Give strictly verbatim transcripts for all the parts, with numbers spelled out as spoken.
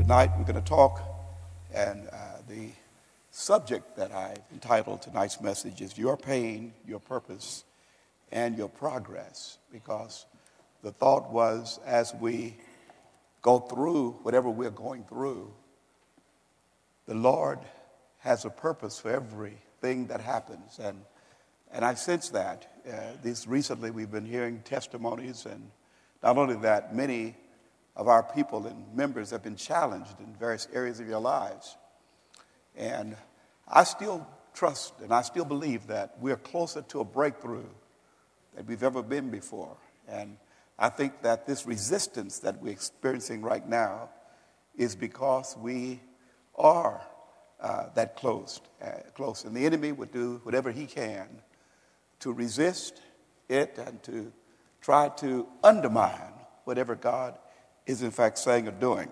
tonight we're going to talk, and uh, the subject that I've entitled tonight's message is Your Pain, Your Purpose, and Your Progress, because the thought was as we go through whatever we're going through, the Lord has a purpose for everything that happens, and and I sense that. Uh, this recently we've been hearing testimonies, and not only that, many of our people and members have been challenged in various areas of your lives. And I still trust and I still believe that we're closer to a breakthrough than we've ever been before. And I think that this resistance that we're experiencing right now is because we are uh, that close, uh, close. And the enemy would do whatever he can to resist it and to try to undermine whatever God is in fact saying or doing.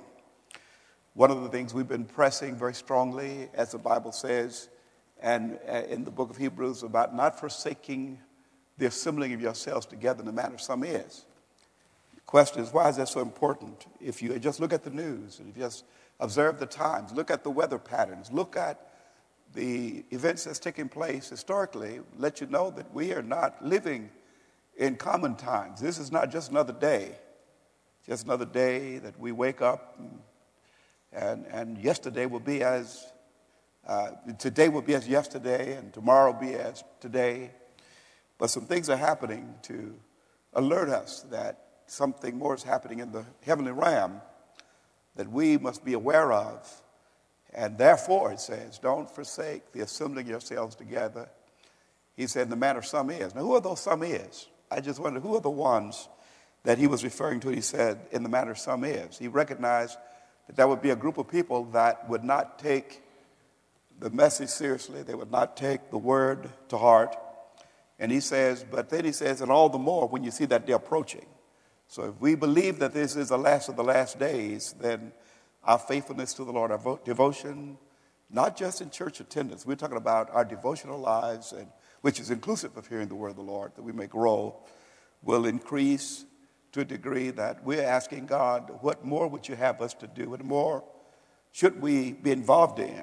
One of the things we've been pressing very strongly, as the Bible says, and in the book of Hebrews, about not forsaking the assembling of yourselves together in the manner some is. The question is, why is that so important? If you just look at the news, and if you just observe the times, look at the weather patterns, look at the events that's taking place historically, let you know that we are not living in common times. This is not just another day. Just another day that we wake up and, and, and yesterday will be as, uh, today will be as yesterday and tomorrow will be as today. But some things are happening to alert us that something more is happening in the heavenly realm that we must be aware of. And therefore, it says, don't forsake the assembling yourselves together. He said, in the manner some is. Now, who are those some is? I just wonder, who are the ones that he was referring to? He said, in the manner some is. He recognized that there would be a group of people that would not take the message seriously. They would not take the word to heart. And he says, but then he says, and all the more when you see that they're approaching. So if we believe that this is the last of the last days, then our faithfulness to the Lord, our devotion, not just in church attendance, we're talking about our devotional lives, and which is inclusive of hearing the word of the Lord, that we may grow, will increase to a degree that we're asking God, what more would you have us to do? What more should we be involved in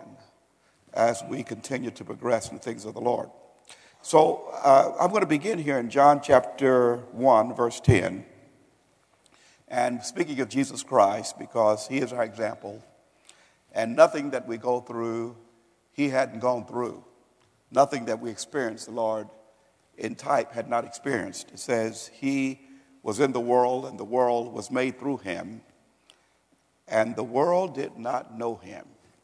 as we continue to progress in the things of the Lord? So uh, I'm going to begin here in John chapter one, verse ten. And speaking of Jesus Christ, because he is our example, and nothing that we go through, he hadn't gone through. Nothing that we experience, the Lord in type had not experienced. It says he was in the world, and the world was made through him, and the world did not know him.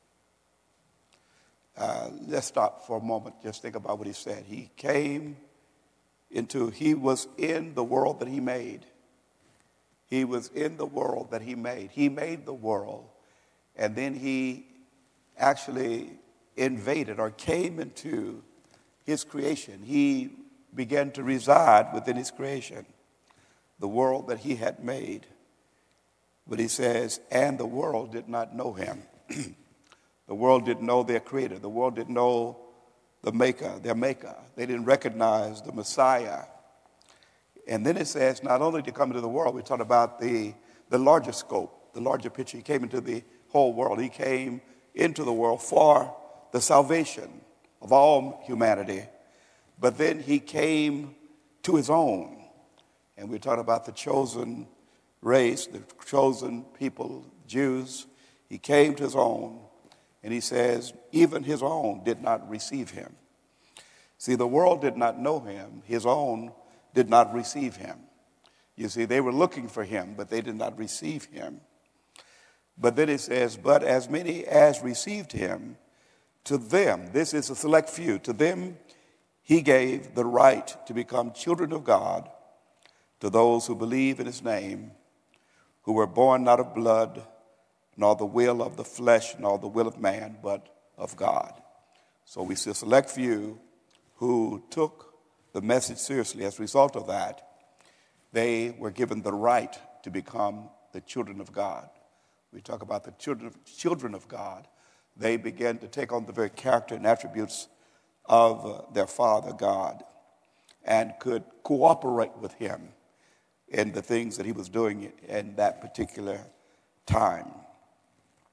Uh, let's stop for a moment. Just think about what he said. He came into, he was in the world that he made. He was in the world that he made. He made the world, and then he actually invaded or came into his creation. He began to reside within his creation, the world that he had made. But he says, and the world did not know him. The world didn't know their creator. The world didn't know the maker, their maker. They didn't recognize the Messiah. And then it says, not only to come into the world, we talk about the, the larger scope, the larger picture. He came into the whole world. He came into the world for the salvation of all humanity. But then he came to his own. And we're talking about the chosen race, the chosen people, Jews. He came to his own. And he says, even his own did not receive him. See, the world did not know him. His own did not receive him. You see, they were looking for him, but they did not receive him. But then it says, but as many as received him, to them, this is a select few, to them he gave the right to become children of God, to those who believe in his name, who were born not of blood, nor the will of the flesh, nor the will of man, but of God. So we see a select few who took the message seriously. As a result of that, they were given the right to become the children of God. We talk about the children of, children of God. They began to take on the very character and attributes of uh, their Father God and could cooperate with him in the things that he was doing in that particular time.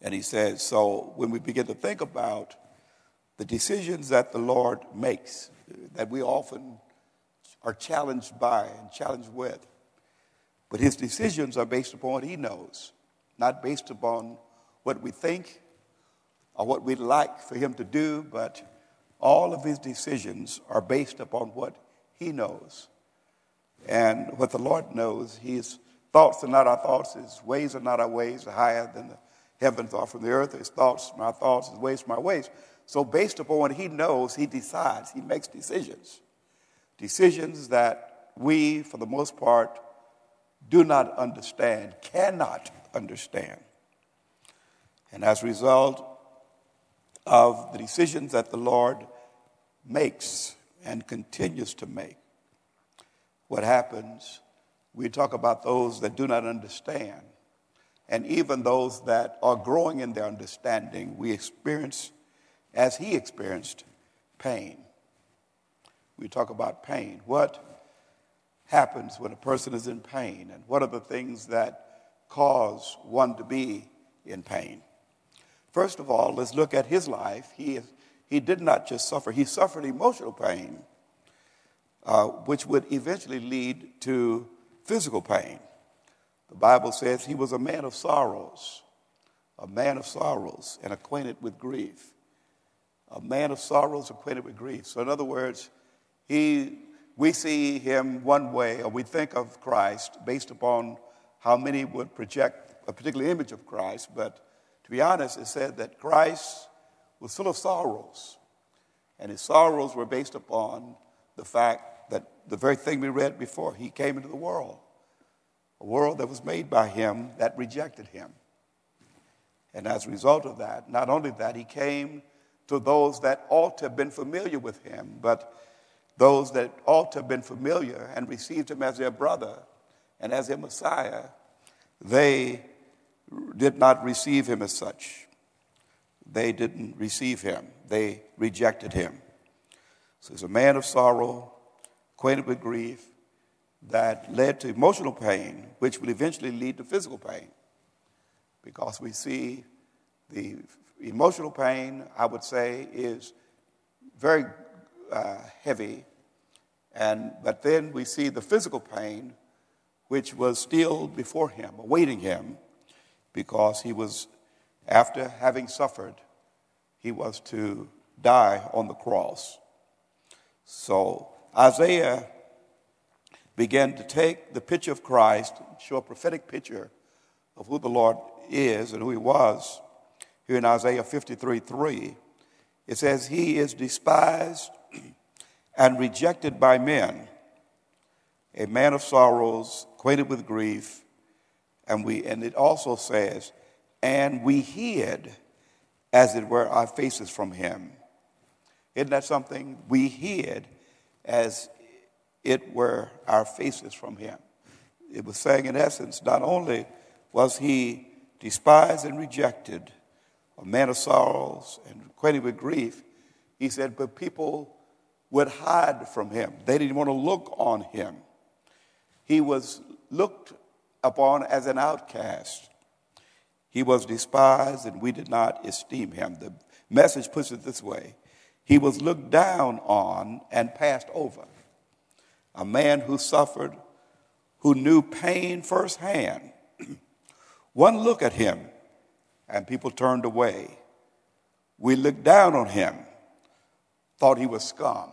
And he says, so when we begin to think about the decisions that the Lord makes, that we often are challenged by and challenged with, but his decisions are based upon what he knows, not based upon what we think or what we'd like for him to do, but all of his decisions are based upon what he knows. And what the Lord knows, his thoughts are not our thoughts, his ways are not our ways, are higher than the heavens are from the earth, his thoughts are my thoughts, his ways are my ways. So based upon what he knows, he decides, he makes decisions. Decisions that we, for the most part, do not understand, cannot understand. And as a result of the decisions that the Lord makes and continues to make, what happens, we talk about those that do not understand. And even those that are growing in their understanding, we experience, as he experienced, pain. We talk about pain. What happens when a person is in pain? And what are the things that cause one to be in pain? First of all, let's look at his life. He, he did not just suffer. He suffered emotional pain, uh, which would eventually lead to physical pain. The Bible says he was a man of sorrows, a man of sorrows and acquainted with grief. A man of sorrows, acquainted with grief. So in other words, he, we see him one way, or we think of Christ based upon how many would project a particular image of Christ. But to be honest, it said that Christ was full of sorrows. And his sorrows were based upon the fact that the very thing we read before, he came into the world. A world that was made by him that rejected him. And as a result of that, not only that, he came to those that ought to have been familiar with him, but those that ought to have been familiar and received him as their brother and as their Messiah, they did not receive him as such. They didn't receive him. They rejected him. So he's a man of sorrow, acquainted with grief, that led to emotional pain, which will eventually lead to physical pain. Because we see the emotional pain, I would say, is very uh, heavy. And but then we see the physical pain, which was still before him, awaiting him, because he was, after having suffered, he was to die on the cross. So Isaiah began to take the picture of Christ, show a prophetic picture of who the Lord is and who he was. Here in Isaiah fifty-three three, it says, he is despised and rejected by men, a man of sorrows, acquainted with grief. And we, and it also says, and we hid, as it were, our faces from him. Isn't that something? We hid as it were our faces from him. It was saying, in essence, not only was he despised and rejected, a man of sorrows and acquainted with grief, he said, but people would hide from him. They didn't want to look on him. He was looked upon as an outcast. He was despised and we did not esteem him. The message puts it this way. He was looked down on and passed over. A man who suffered, who knew pain firsthand. One look at him and people turned away. We looked down on him, thought he was scum.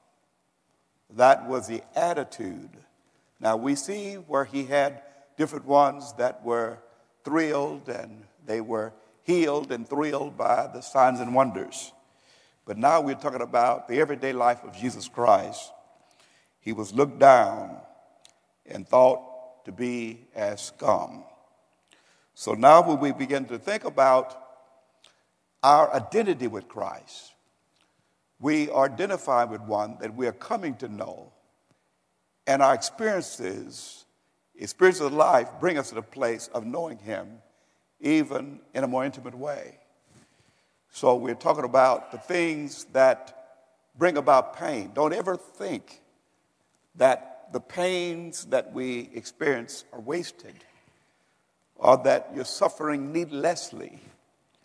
That was the attitude. Now we see where he had different ones that were thrilled and they were healed and thrilled by the signs and wonders. But now we're talking about the everyday life of Jesus Christ. He was looked down and thought to be as scum. So now when we begin to think about our identity with Christ, we are identified with one that we are coming to know. And our experiences, experiences of life bring us to the place of knowing him even in a more intimate way. So we're talking about the things that bring about pain. Don't ever think that the pains that we experience are wasted or that you're suffering needlessly.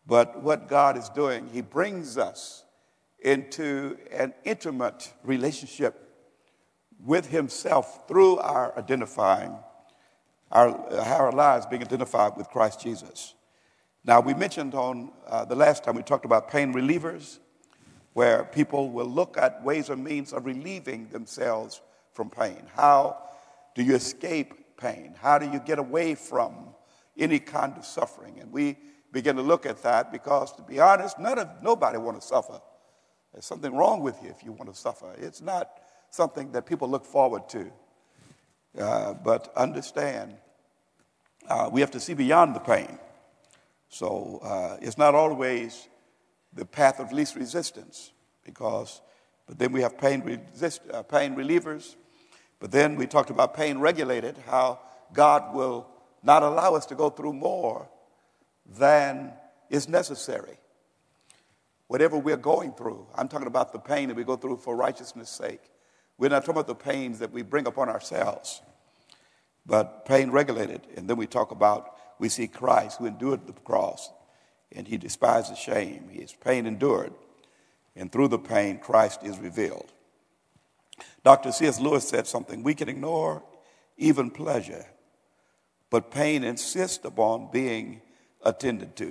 But what God is doing, he brings us into an intimate relationship with himself through our identifying, our, our lives being identified with Christ Jesus. Now, we mentioned on uh, the last time we talked about pain relievers, where people will look at ways or means of relieving themselves from pain. How do you escape pain? How do you get away from any kind of suffering? And we begin to look at that because, to be honest, none of nobody want to suffer. There's something wrong with you if you want to suffer. It's not something that people look forward to. Uh, but understand, uh, we have to see beyond the pain. So uh, it's not always the path of least resistance, because, but then we have pain, resist, uh, pain relievers. But then we talked about pain regulated, how God will not allow us to go through more than is necessary. Whatever we're going through, I'm talking about the pain that we go through for righteousness' sake. We're not talking about the pains that we bring upon ourselves, but pain regulated. And then we talk about, we see Christ who endured the cross, and he despised the shame. His pain endured, and through the pain, Christ is revealed. Doctor C S Lewis said something: we can ignore even pleasure, but pain insists upon being attended to.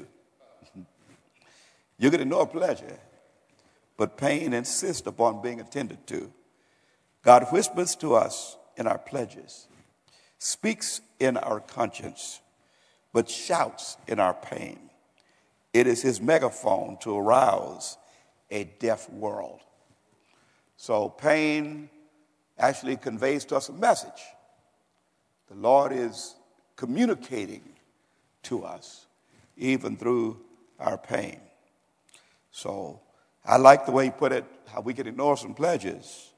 You can ignore pleasure, but pain insists upon being attended to. God whispers to us in our pledges, speaks in our conscience, but shouts in our pain. It is his megaphone to arouse a deaf world. So pain actually conveys to us a message. The Lord is communicating to us even through our pain. So I like the way he put it, how we can ignore some pleasures,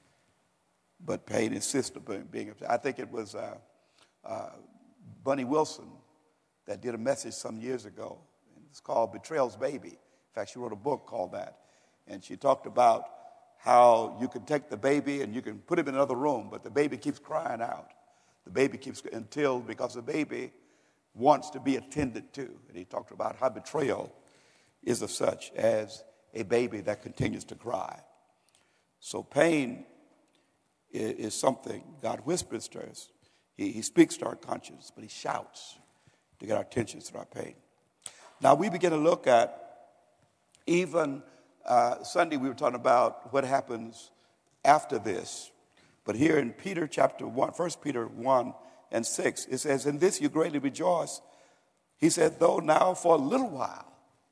but pain insists on being upset. I think it was uh, uh, Bunny Wilson that did a message some years ago. It's called Betrayal's Baby. In fact, she wrote a book called that. And she talked about how you can take the baby and you can put him in another room, but the baby keeps crying out. The baby keeps, until, because the baby wants to be attended to. And he talked about how betrayal is of such as a baby that continues to cry. So pain is, is something God whispers to us. He, he speaks to our conscience, but he shouts to get our attention through our pain. Now we begin to look at, even uh, Sunday we were talking about what happens after this. But here in Peter chapter one, First Peter one and six, it says, "In this you greatly rejoice." He said, "Though now for a little while,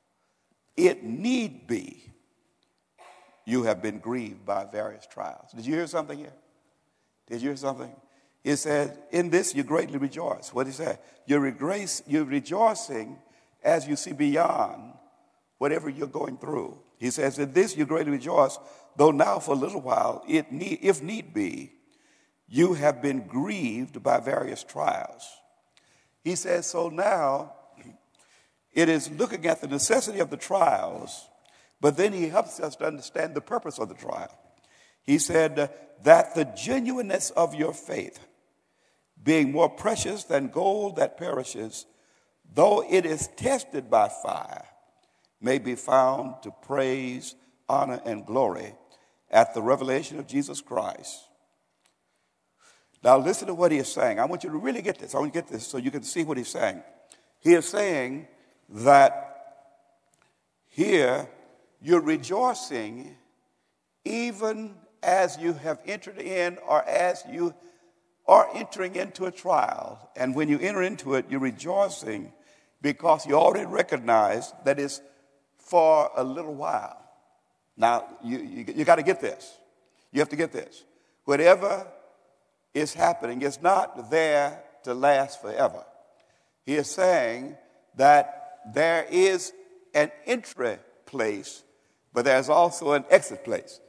it need be, you have been grieved by various trials." Did you hear something here? Did you hear something? It said, "In this you greatly rejoice." What did he say? You're, regrace, you're rejoicing as you see beyond whatever you're going through. He says, "In this you greatly rejoice, though now for a little while, it need, if need be, you have been grieved by various trials." He says, so now it is looking at the necessity of the trials, but then he helps us to understand the purpose of the trial. He said that the genuineness of your faith, being more precious than gold that perishes, though it is tested by fire, may be found to praise, honor, and glory at the revelation of Jesus Christ. Now listen to what he is saying. I want you to really get this. I want you to get this so you can see what he's saying. He is saying that here you're rejoicing even as you have entered in, or as you are entering into a trial. And when you enter into it, you're rejoicing because you already recognize that it's for a little while. Now, you, you, you got to get this. You have to get this. Whatever is happening is not there to last forever. He is saying that there is an entry place, but there's also an exit place.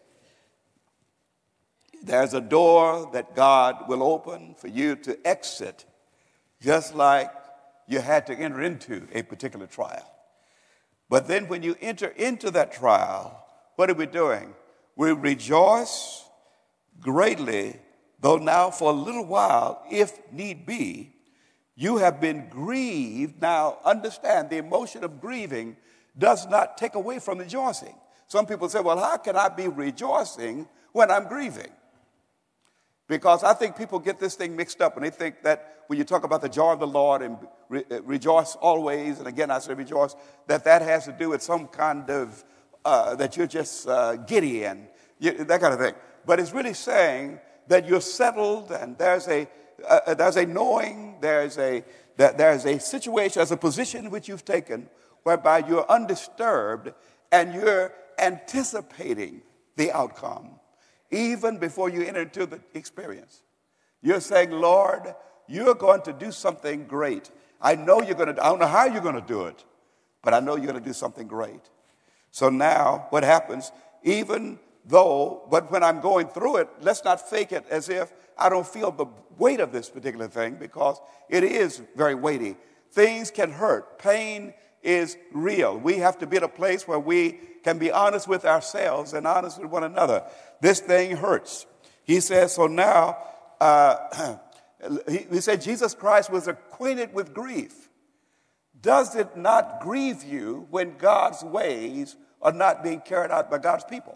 There's a door that God will open for you to exit, just like you had to enter into a particular trial. But then when you enter into that trial, what are we doing? We rejoice greatly, though now for a little while, if need be, you have been grieved. Now understand, the emotion of grieving does not take away from rejoicing. Some people say, well, how can I be rejoicing when I'm grieving? Because I think people get this thing mixed up, and they think that when you talk about the joy of the Lord and re- rejoice always, and again I say rejoice, that that has to do with some kind of, uh, that you're just uh, giddy and you, that kind of thing. But it's really saying that you're settled, and there's a uh, there's a knowing, there's a that there's a situation, there's a position which you've taken whereby you're undisturbed and you're anticipating the outcome even before you enter into the experience. You're saying, Lord, you're going to do something great. I know you're going to, I don't know how you're going to do it, but I know you're going to do something great. So now what happens, even though, but when I'm going through it, let's not fake it as if I don't feel the weight of this particular thing, because it is very weighty. Things can hurt. Pain is real. We have to be at a place where we can be honest with ourselves and honest with one another. This thing hurts. He says, so now, uh, he, he said Jesus Christ was acquainted with grief. Does it not grieve you when God's ways are not being carried out by God's people?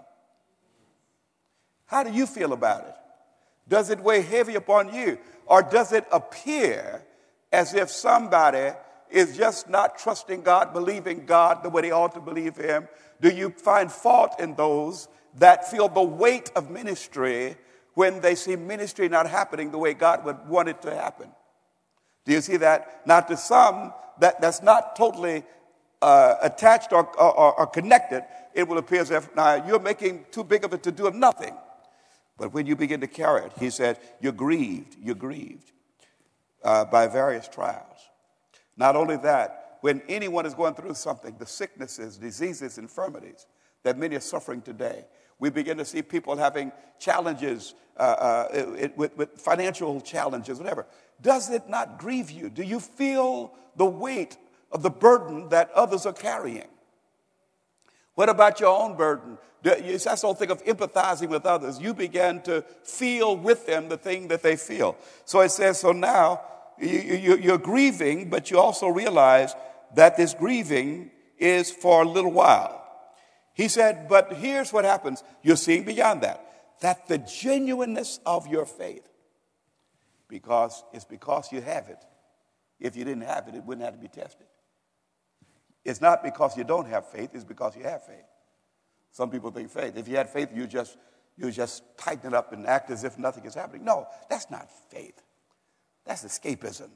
How do you feel about it? Does it weigh heavy upon you? Or does it appear as if somebody is just not trusting God, believing God the way they ought to believe him? Do you find fault in those that feel the weight of ministry when they see ministry not happening the way God would want it to happen? Do you see that? Now, to some, that, that's not totally uh, attached or, or, or connected, it will appear as if now you're making too big of it to do of nothing. But when you begin to carry it, he said, you're grieved, you're grieved uh, by various trials. Not only that, when anyone is going through something, the sicknesses, diseases, infirmities that many are suffering today, we begin to see people having challenges uh, uh, it, with, with financial challenges, whatever. Does it not grieve you? Do you feel the weight of the burden that others are carrying? What about your own burden? That's the whole thing of empathizing with others. You begin to feel with them the thing that they feel. So it says, so now you, you, you're grieving, but you also realize that this grieving is for a little while. He said, but here's what happens. You're seeing beyond that, that the genuineness of your faith, because it's because you have it. If you didn't have it, it wouldn't have to be tested. It's not because you don't have faith, it's because you have faith. Some people think faith. If you had faith, you just you just tighten it up and act as if nothing is happening. No, that's not faith. That's escapism.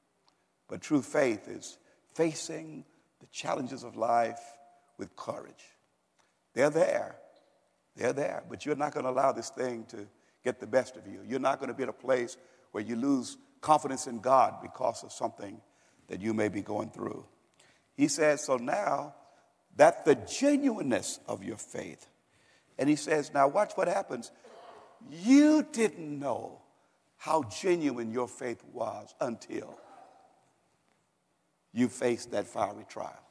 But true faith is facing the challenges of life with courage. They're there. They're there. But you're not going to allow this thing to get the best of you. You're not going to be at a place where you lose confidence in God because of something that you may be going through. He says, so now that the genuineness of your faith. And he says, now watch what happens. You didn't know how genuine your faith was until you faced that fiery trial.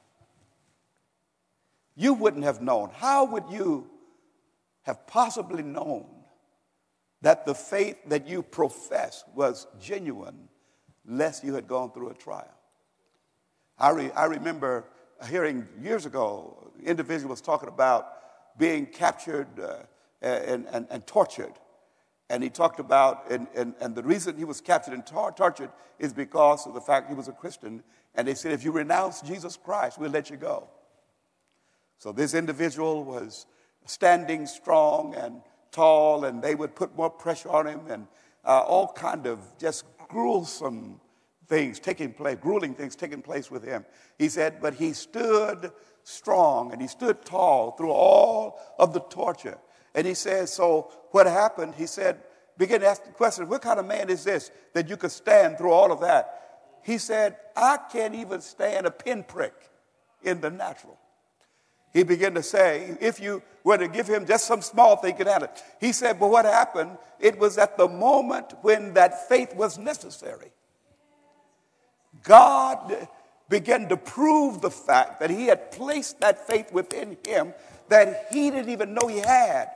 You wouldn't have known. How would you have possibly known that the faith that you profess was genuine unless you had gone through a trial? I, re, I remember hearing years ago, an individual was talking about being captured uh, and, and, and tortured. And he talked about, and, and, and the reason he was captured and tor- tortured is because of the fact he was a Christian. And they said, if you renounce Jesus Christ, we'll let you go. So this individual was standing strong and tall, and they would put more pressure on him, and uh, all kind of just gruesome things taking place, grueling things taking place with him. He said, but he stood strong and he stood tall through all of the torture. And he says, so what happened? He said, begin to ask the question, what kind of man is this that you could stand through all of that? He said, I can't even stand a pinprick in the natural. He began to say, if you were to give him just some small thing, he could handle it. He said, but what happened? It was at the moment when that faith was necessary. God began to prove the fact that he had placed that faith within him that he didn't even know he had.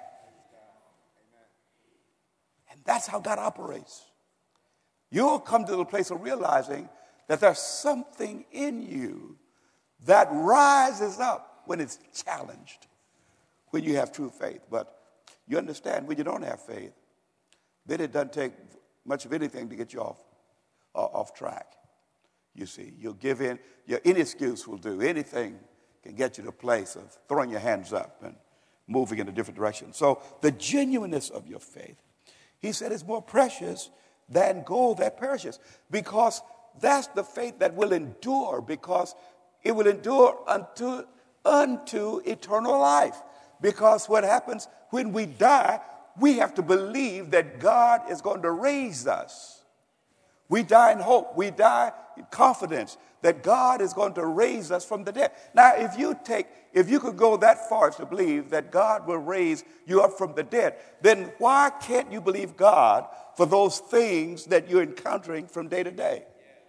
And that's how God operates. You'll come to the place of realizing that there's something in you that rises up when it's challenged, when you have true faith. But you understand, when you don't have faith, then it doesn't take much of anything to get you off, uh, off track. You see, you'll give in. Your, any excuse will do. Anything can get you to a place of throwing your hands up and moving in a different direction. So the genuineness of your faith, he said, is more precious than gold that perishes, because that's the faith that will endure, because it will endure unto, unto eternal life. Because what happens when we die, we have to believe that God is going to raise us. We die in hope. We die in confidence that God is going to raise us from the dead. Now, if you take, if you could go that far as to believe that God will raise you up from the dead, then why can't you believe God for those things that you're encountering from day to day?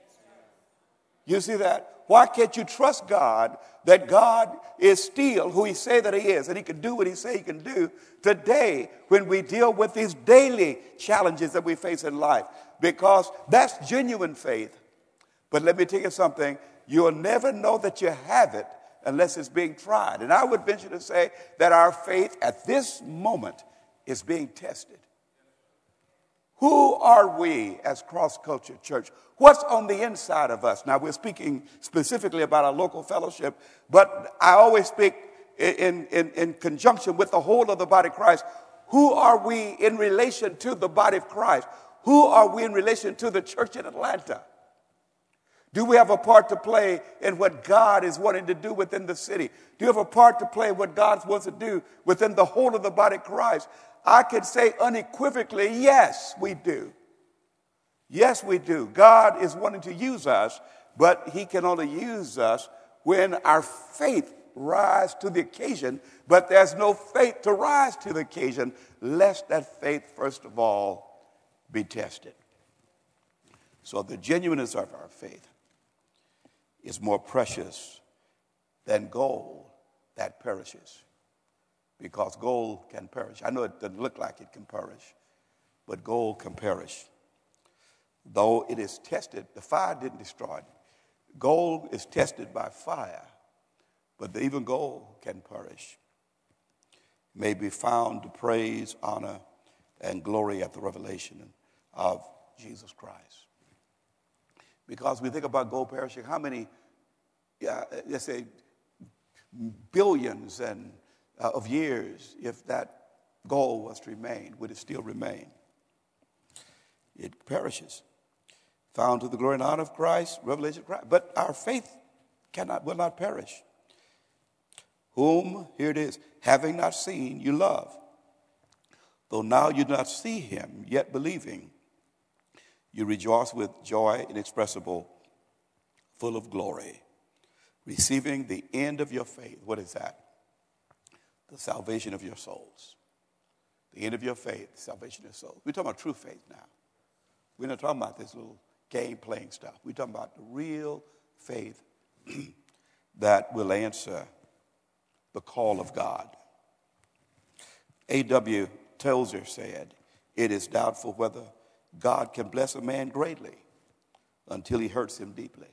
You see that? Why can't you trust God that God is still who he say that he is, and he can do what he say he can do today when we deal with these daily challenges that we face in life? Because that's genuine faith. But let me tell you something. You'll never know that you have it unless it's being tried. And I would venture to say that our faith at this moment is being tested. Who are we as Cross Culture Church? What's on the inside of us? Now, we're speaking specifically about our local fellowship, but I always speak in, in, in conjunction with the whole of the body of Christ. Who are we in relation to the body of Christ? Who are we in relation to the church in Atlanta? Do we have a part to play in what God is wanting to do within the city? Do you have a part to play in what God wants to do within the whole of the body of Christ? I could say unequivocally, yes, we do. Yes, we do. God is wanting to use us, but he can only use us when our faith rises to the occasion. But there's no faith to rise to the occasion, lest that faith, first of all, be tested. So the genuineness of our faith is more precious than gold that perishes. Because gold can perish. I know it doesn't look like it can perish, but gold can perish. Though it is tested, the fire didn't destroy it. Gold is tested by fire, but even gold can perish. May be found to praise, honor, and glory at the revelation of Jesus Christ. Because we think about gold perishing, how many, uh, let's say, billions and uh, of years, if that gold was to remain, would it still remain? It perishes. Found to the glory and honor of Christ, revelation of Christ. But our faith cannot, will not perish. Whom, here it is, having not seen, you love. Though now you do not see him, yet believing, you rejoice with joy inexpressible, full of glory, receiving the end of your faith. What is that? The salvation of your souls. The end of your faith, the salvation of your souls. We're talking about true faith now. We're not talking about this little game playing stuff. We're talking about the real faith that will answer the call of God. A W Tozer said, it is doubtful whether God can bless a man greatly until he hurts him deeply.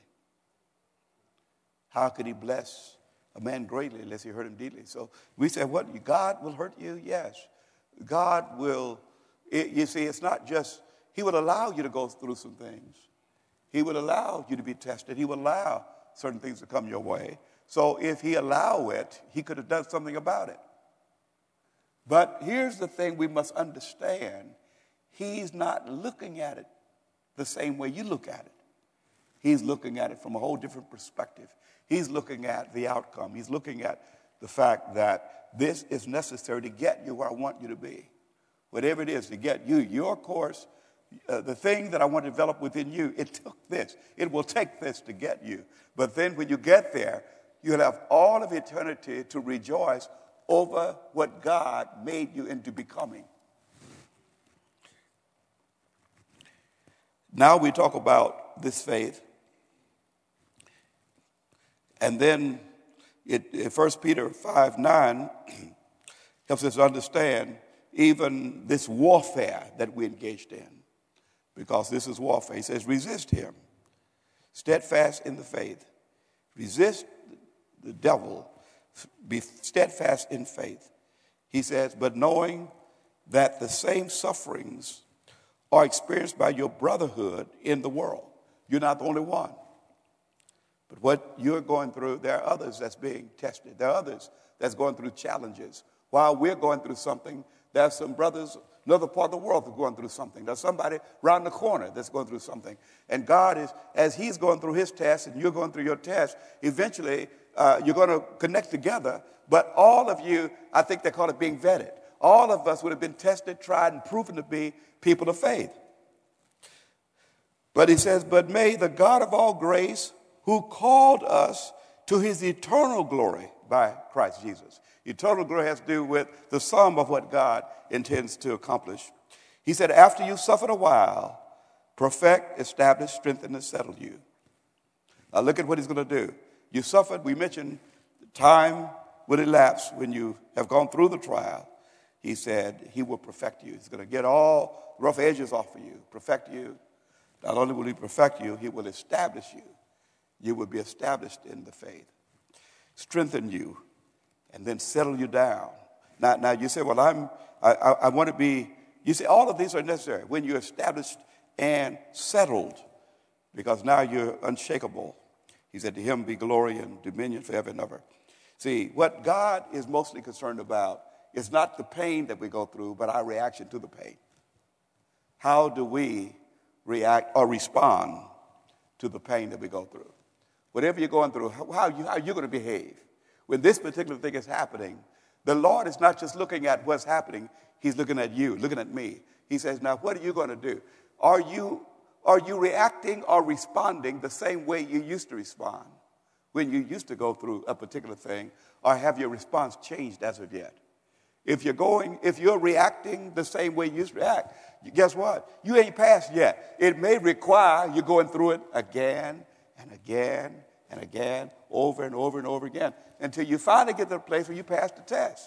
How could he bless a man greatly unless he hurt him deeply? So we say, what? God will hurt you? Yes. God will, it, you see, it's not just, he will allow you to go through some things. He will allow you to be tested. He will allow certain things to come your way. So if he allow it, he could have done something about it. But here's the thing we must understand. He's not looking at it the same way you look at it. He's looking at it from a whole different perspective. He's looking at the outcome. He's looking at the fact that this is necessary to get you where I want you to be. Whatever it is to get you, your course, uh, the thing that I want to develop within you, it took this. It will take this to get you. But then when you get there, you'll have all of eternity to rejoice over what God made you into becoming. Now we talk about this faith. And then it, it, First Peter five nine helps us understand even this warfare that we engaged in. Because this is warfare. He says, resist him. Steadfast in the faith. Resist the devil. Be steadfast in faith. He says, but knowing that the same sufferings are experienced by your brotherhood in the world. You're not the only one. But what you're going through, there are others that's being tested. There are others that's going through challenges. While we're going through something, there are some brothers, another part of the world that's going through something. There's somebody around the corner that's going through something. And God is, as he's going through his test and you're going through your test, eventually uh, you're going to connect together. But all of you, I think they call it being vetted. All of us would have been tested, tried, and proven to be people of faith. But he says, but may the God of all grace, who called us to his eternal glory by Christ Jesus. Eternal glory has to do with the sum of what God intends to accomplish. He said, after you suffered a while, perfect, establish, strengthen, and settle you. Now look at what he's going to do. You suffered, we mentioned time will elapse when you have gone through the trial. He said he will perfect you. He's going to get all rough edges off of you, perfect you. Not only will he perfect you, he will establish you. You will be established in the faith, strengthen you, and then settle you down. Now, now you say, well, I'm, I, I, I want to be, you say all of these are necessary when you're established and settled, because now you're unshakable. He said, to him be glory and dominion forever and ever. See, what God is mostly concerned about is not the pain that we go through, but our reaction to the pain. How do we react or respond to the pain that we go through? Whatever you're going through, how are you, how are you going to behave? When this particular thing is happening, the Lord is not just looking at what's happening. He's looking at you, looking at me. He says, now, what are you going to do? Are you, are you reacting or responding the same way you used to respond when you used to go through a particular thing, or have your response changed as of yet? If you're going, if you're reacting the same way you used to react, guess what? You ain't passed yet. It may require you going through it again and again and again, over and over and over again, until you finally get to the place where you pass the test.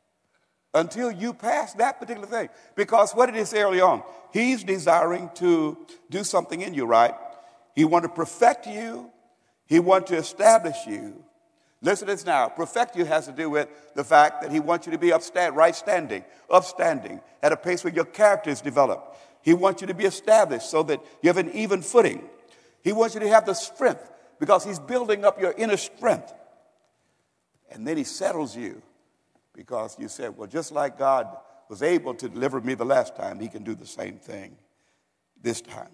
Until you pass that particular thing. Because what did he say early on? He's desiring to do something in you, right? He wants to perfect you. He wants to establish you. Listen to this now. Perfect you has to do with the fact that he wants you to be upstand, right standing, upstanding, at a pace where your character is developed. He wants you to be established so that you have an even footing. He wants you to have the strength because he's building up your inner strength. And then he settles you because you said, well, just like God was able to deliver me the last time, he can do the same thing this time.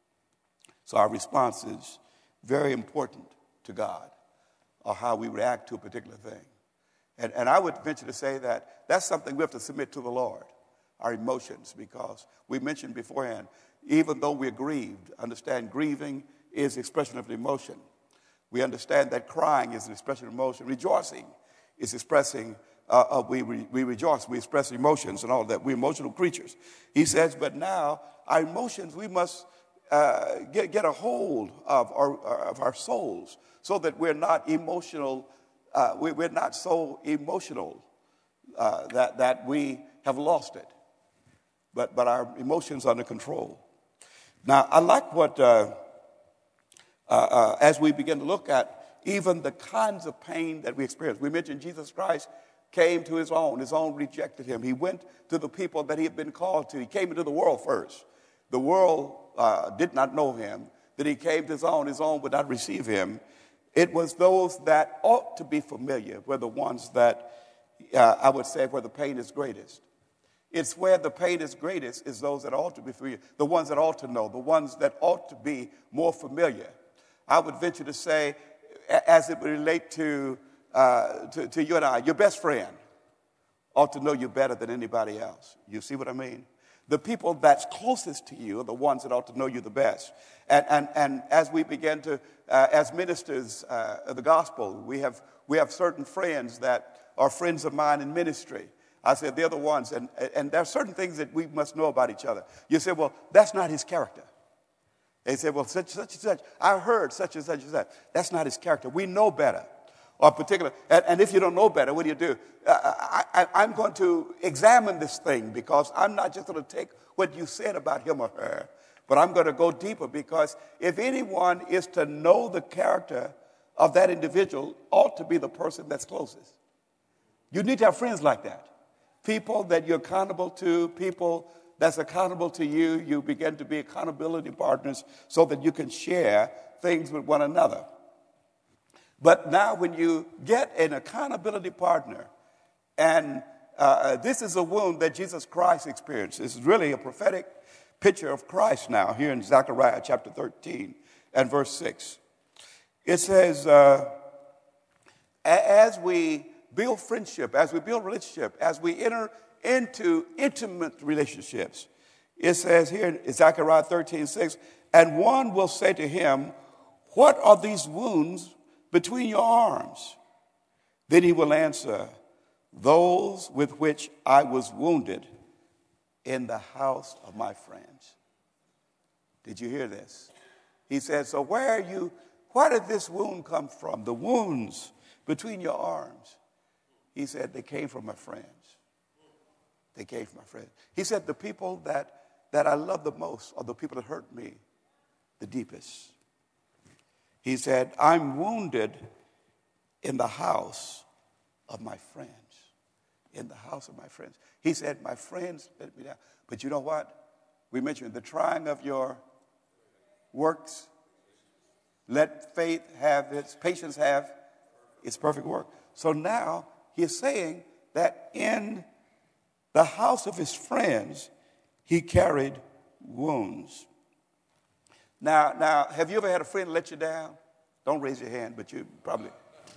So our response is very important to God, or how we react to a particular thing. And, and I would venture to say that that's something we have to submit to the Lord, our emotions, because we mentioned beforehand, even though we're grieved, understand grieving is expression of emotion. We understand that crying is an expression of emotion. Rejoicing is expressing, uh, uh, we, we, we rejoice, we express emotions and all that. We're emotional creatures. He says, but now our emotions, we must uh, get, get a hold of our, of our souls so that we're not emotional, uh, we, we're not so emotional uh, that, that we have lost it. But, but our emotions under control. Now, I like what... Uh, Uh, uh, as we begin to look at even the kinds of pain that we experience. We mentioned Jesus Christ came to his own. His own rejected him. He went to the people that he had been called to. He came into the world first. The world uh, did not know him. Then he came to his own. His own would not receive him. It was those that ought to be familiar were the ones that, uh, I would say, where the pain is greatest. It's where the pain is greatest is those that ought to be familiar, the ones that ought to know, the ones that ought to be more familiar. I would venture to say, as it would relate to, uh, to, to you and I, your best friend ought to know you better than anybody else. You see what I mean? The people that's closest to you are the ones that ought to know you the best. And, and, and as we begin to, uh, as ministers uh, of the gospel, we have, we have certain friends that are friends of mine in ministry. I said, they're the ones. And, and there are certain things that we must know about each other. You say, well, that's not his character. They say, well, such, such and such, I heard such and such and such. That's not his character. We know better. Or particular, and, and if you don't know better, what do you do? Uh, I, I, I'm going to examine this thing because I'm not just going to take what you said about him or her, but I'm going to go deeper because if anyone is to know the character of that individual ought to be the person that's closest. You need to have friends like that. People that you're accountable to, people that's accountable to you. You begin to be accountability partners so that you can share things with one another. But now when you get an accountability partner, and uh, this is a wound that Jesus Christ experienced. This is really a prophetic picture of Christ now here in Zechariah chapter thirteen and verse six. It says, uh, as we build friendship, as we build relationship, as we enter into intimate relationships, it says here in Zechariah thirteen six, and one will say to him, what are these wounds between your arms? Then he will answer, those with which I was wounded in the house of my friends. Did you hear this? He said, so where are you, where did this wound come from? The wounds between your arms. He said, they came from my friends. They came from my friends. He said, the people that, that I love the most are the people that hurt me the deepest. He said, I'm wounded in the house of my friends. In the house of my friends. He said, my friends let me down. But you know what? We mentioned the trying of your works. Let faith have its, patience have its perfect work. So now he's saying that in the house of his friends, he carried wounds. Now, now, have you ever had a friend let you down? Don't raise your hand, but you probably.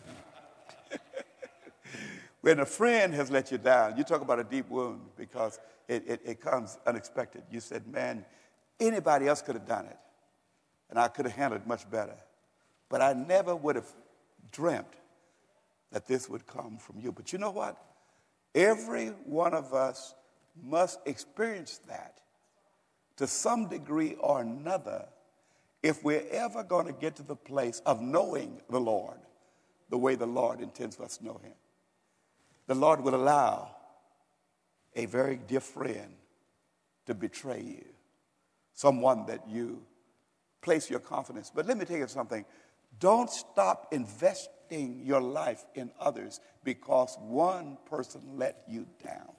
When a friend has let you down, you talk about a deep wound because it, it, it comes unexpected. You said, man, anybody else could have done it, and I could have handled it much better. But I never would have dreamt that this would come from you. But you know what? Every one of us must experience that to some degree or another if we're ever going to get to the place of knowing the Lord the way the Lord intends for us to know him. The Lord will allow a very dear friend to betray you, someone that you place your confidence. But let me tell you something. Don't stop investing your life in others because one person let you down.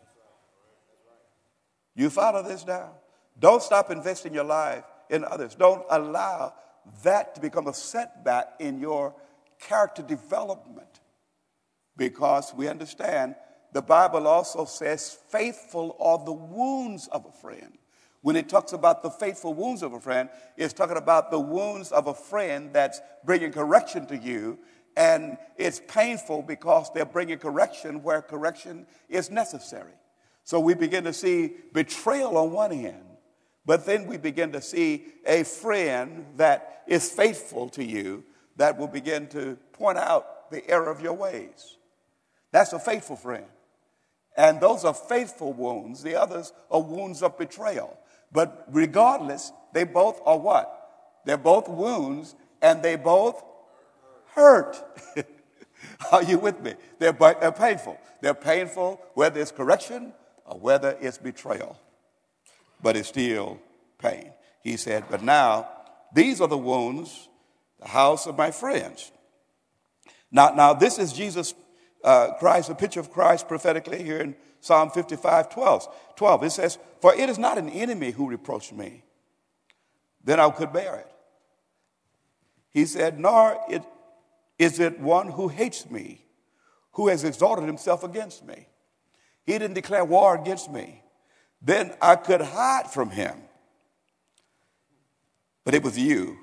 You follow this now? Don't stop investing your life in others. Don't allow that to become a setback in your character development. Because we understand the Bible also says faithful are the wounds of a friend. When it talks about the faithful wounds of a friend, it's talking about the wounds of a friend that's bringing correction to you. And it's painful because they're bringing correction where correction is necessary. So we begin to see betrayal on one hand, but then we begin to see a friend that is faithful to you that will begin to point out the error of your ways. That's a faithful friend. And those are faithful wounds. The others are wounds of betrayal. But regardless, they both are what? They're both wounds, and they both hurt. Are you with me? They're, they're painful. They're painful whether it's correction or whether it's betrayal. But it's still pain. He said, but now, these are the wounds, the house of my friends. Now, now this is Jesus Uh, Christ, a picture of Christ prophetically here in Psalm fifty-five, twelve. twelve. It says, for it is not an enemy who reproached me, then I could bear it. He said, nor it, is it one who hates me, who has exalted himself against me. He didn't declare war against me. Then I could hide from him. But it was you,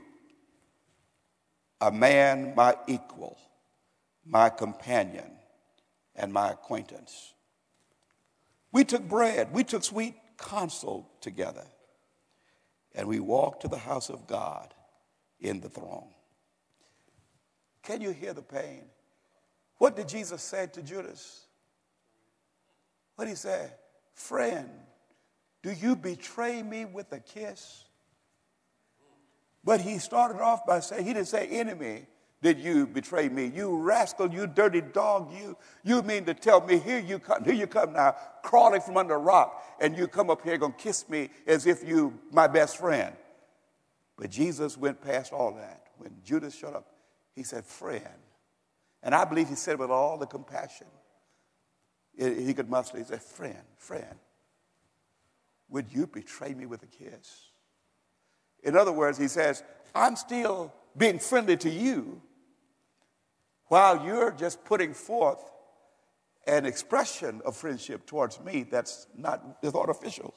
a man, my equal, my companion, and my acquaintance. We took bread, we took sweet counsel together, and we walked to the house of God in the throng. Can you hear the pain? What did Jesus say to Judas? What did he say? Friend, do you betray me with a kiss? But he started off by saying, he didn't say enemy. Did you betray me? You rascal, you dirty dog, you you mean to tell me, here you come, here you come now, crawling from under a rock, and you come up here gonna kiss me as if you my best friend. But Jesus went past all that. When Judas showed up, He said, friend. And I believe he said it with all the compassion he could muster. He said, friend, friend, would you betray me with a kiss? In other words, he says, I'm still being friendly to you while you're just putting forth an expression of friendship towards me that's not that's artificial.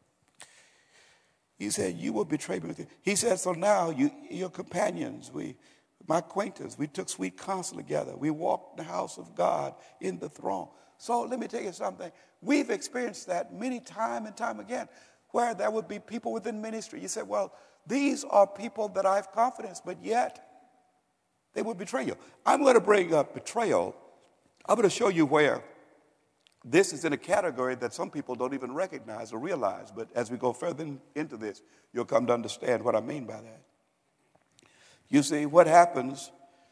He said, you will betray me with it. He said, so now you, your companions, we, my acquaintance, we took sweet counsel together. We walked in the house of God in the throng. So let me tell you something. We've experienced that many time and time again, where there would be people within ministry. You say, well, these are people that I have confidence, but yet they would betray you. I'm going to bring up betrayal. I'm going to show you where this is in a category that some people don't even recognize or realize. But as we go further in, into this, you'll come to understand what I mean by that. You see, what happens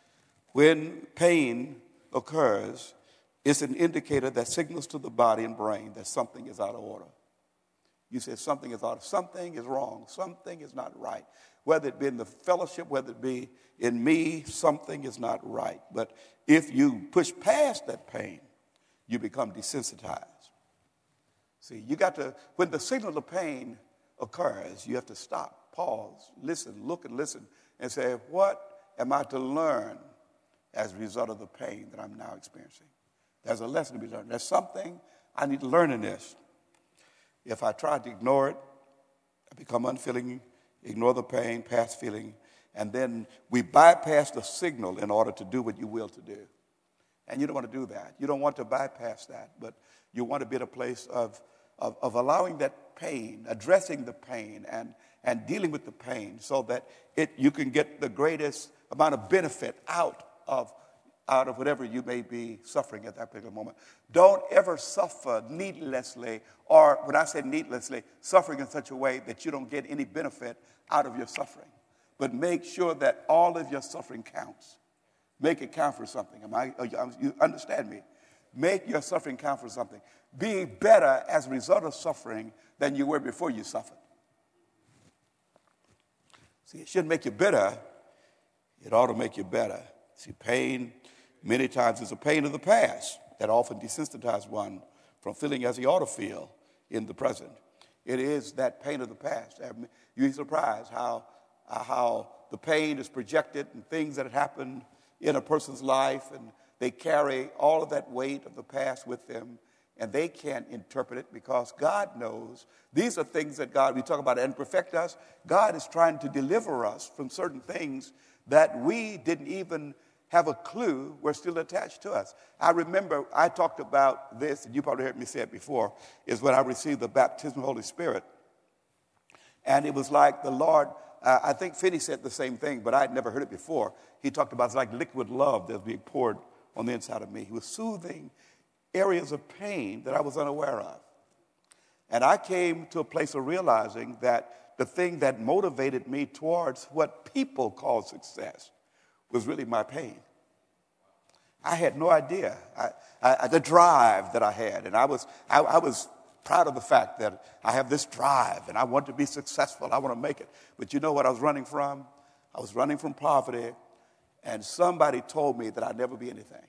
when pain occurs is an indicator that signals to the body and brain that something is out of order. You say something is out of, something is wrong, something is not right. Whether it be in the fellowship, whether it be in me, something is not right. But if you push past that pain, you become desensitized. See, you got to, when the signal of pain occurs, you have to stop, pause, listen, look and listen, and say, what am I to learn as a result of the pain that I'm now experiencing? There's a lesson to be learned. There's something I need to learn in this. If I try to ignore it, I become unfeeling, ignore the pain, past feeling, and then we bypass the signal in order to do what you will to do. And you don't want to do that. You don't want to bypass that, but you want to be at a place of, of, of allowing that pain, addressing the pain, and, and dealing with the pain so that it you can get the greatest amount of benefit out of out of whatever you may be suffering at that particular moment. Don't ever suffer needlessly, or when I say needlessly, suffering in such a way that you don't get any benefit out of your suffering. But make sure that all of your suffering counts. Make it count for something. Am I, you understand me? Make your suffering count for something. Be better as a result of suffering than you were before you suffered. See, it shouldn't make you bitter. It ought to make you better. See, pain many times is a pain of the past that often desensitizes one from feeling as he ought to feel in the present. It is that pain of the past. You'd be surprised how, how the pain is projected and things that have happened in a person's life, and they carry all of that weight of the past with them, and they can't interpret it because God knows. These are things that God, we talk about and perfect us. God is trying to deliver us from certain things that we didn't even have a clue were still attached to us. I remember I talked about this, and you probably heard me say it before, is when I received the baptism of the Holy Spirit. And it was like the Lord, uh, I think Finney said the same thing, but I had never heard it before. He talked about it's like liquid love that was being poured on the inside of me. He was soothing areas of pain that I was unaware of. And I came to a place of realizing that the thing that motivated me towards what people call success was really my pain. I had no idea. I, I, the drive that I had, and I was, I, I was proud of the fact that I have this drive, and I want to be successful. I want to make it. But you know what I was running from? I was running from poverty, and somebody told me that I'd never be anything.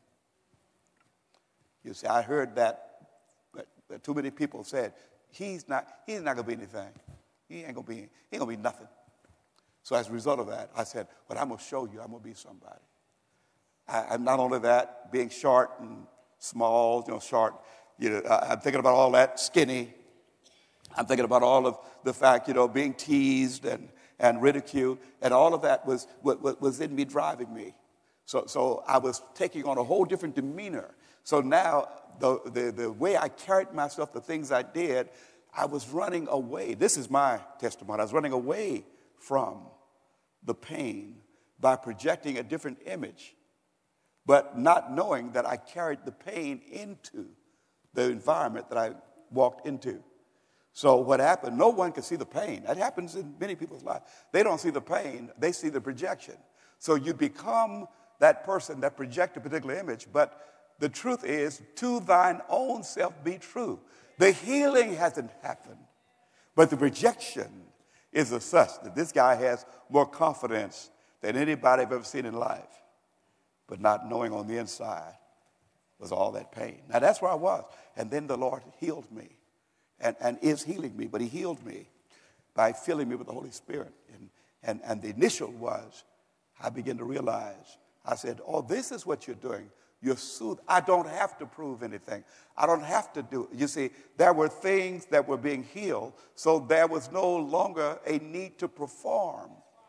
You see, I heard that, but, but too many people said, he's not, he's not going to be anything. He ain't going to be, he ain't going to be nothing. So as a result of that, I said, well, I'm going to show you I'm going to be somebody. I, I'm not only that, being short and small, you know, short, you know, I, I'm thinking about all that, skinny. I'm thinking about all of the fact, you know, being teased and, and ridiculed, and all of that was, was, was in me, driving me. So, so I was taking on a whole different demeanor. So now the, the, the way I carried myself, the things I did, I was running away. This is my testimony. I was running away from the pain by projecting a different image, but not knowing that I carried the pain into the environment that I walked into. So what happened, no one could see the pain. That happens in many people's lives. They don't see the pain, they see the projection. So you become that person that projects a particular image, but the truth is, to thine own self be true. The healing hasn't happened, but the rejection is as such that this guy has more confidence than anybody I've ever seen in life. but not knowing on the inside was all that pain. Now, that's where I was. And then the Lord healed me and, and is healing me, but he healed me by filling me with the Holy Spirit. And, and, and the initial was, I began to realize, I said, oh, this is what you're doing. You're soothed. I don't have to prove anything. I don't have to do it. You see, there were things that were being healed, so there was no longer a need to perform.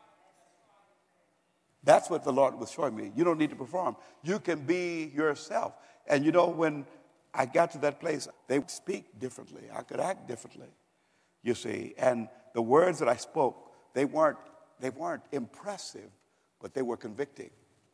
That's what the Lord was showing me. You don't need to perform. You can be yourself. And you know, when I got to that place, they would speak differently. I could act differently, you see. And the words that I spoke, they weren't, they weren't impressive, but they were convicting.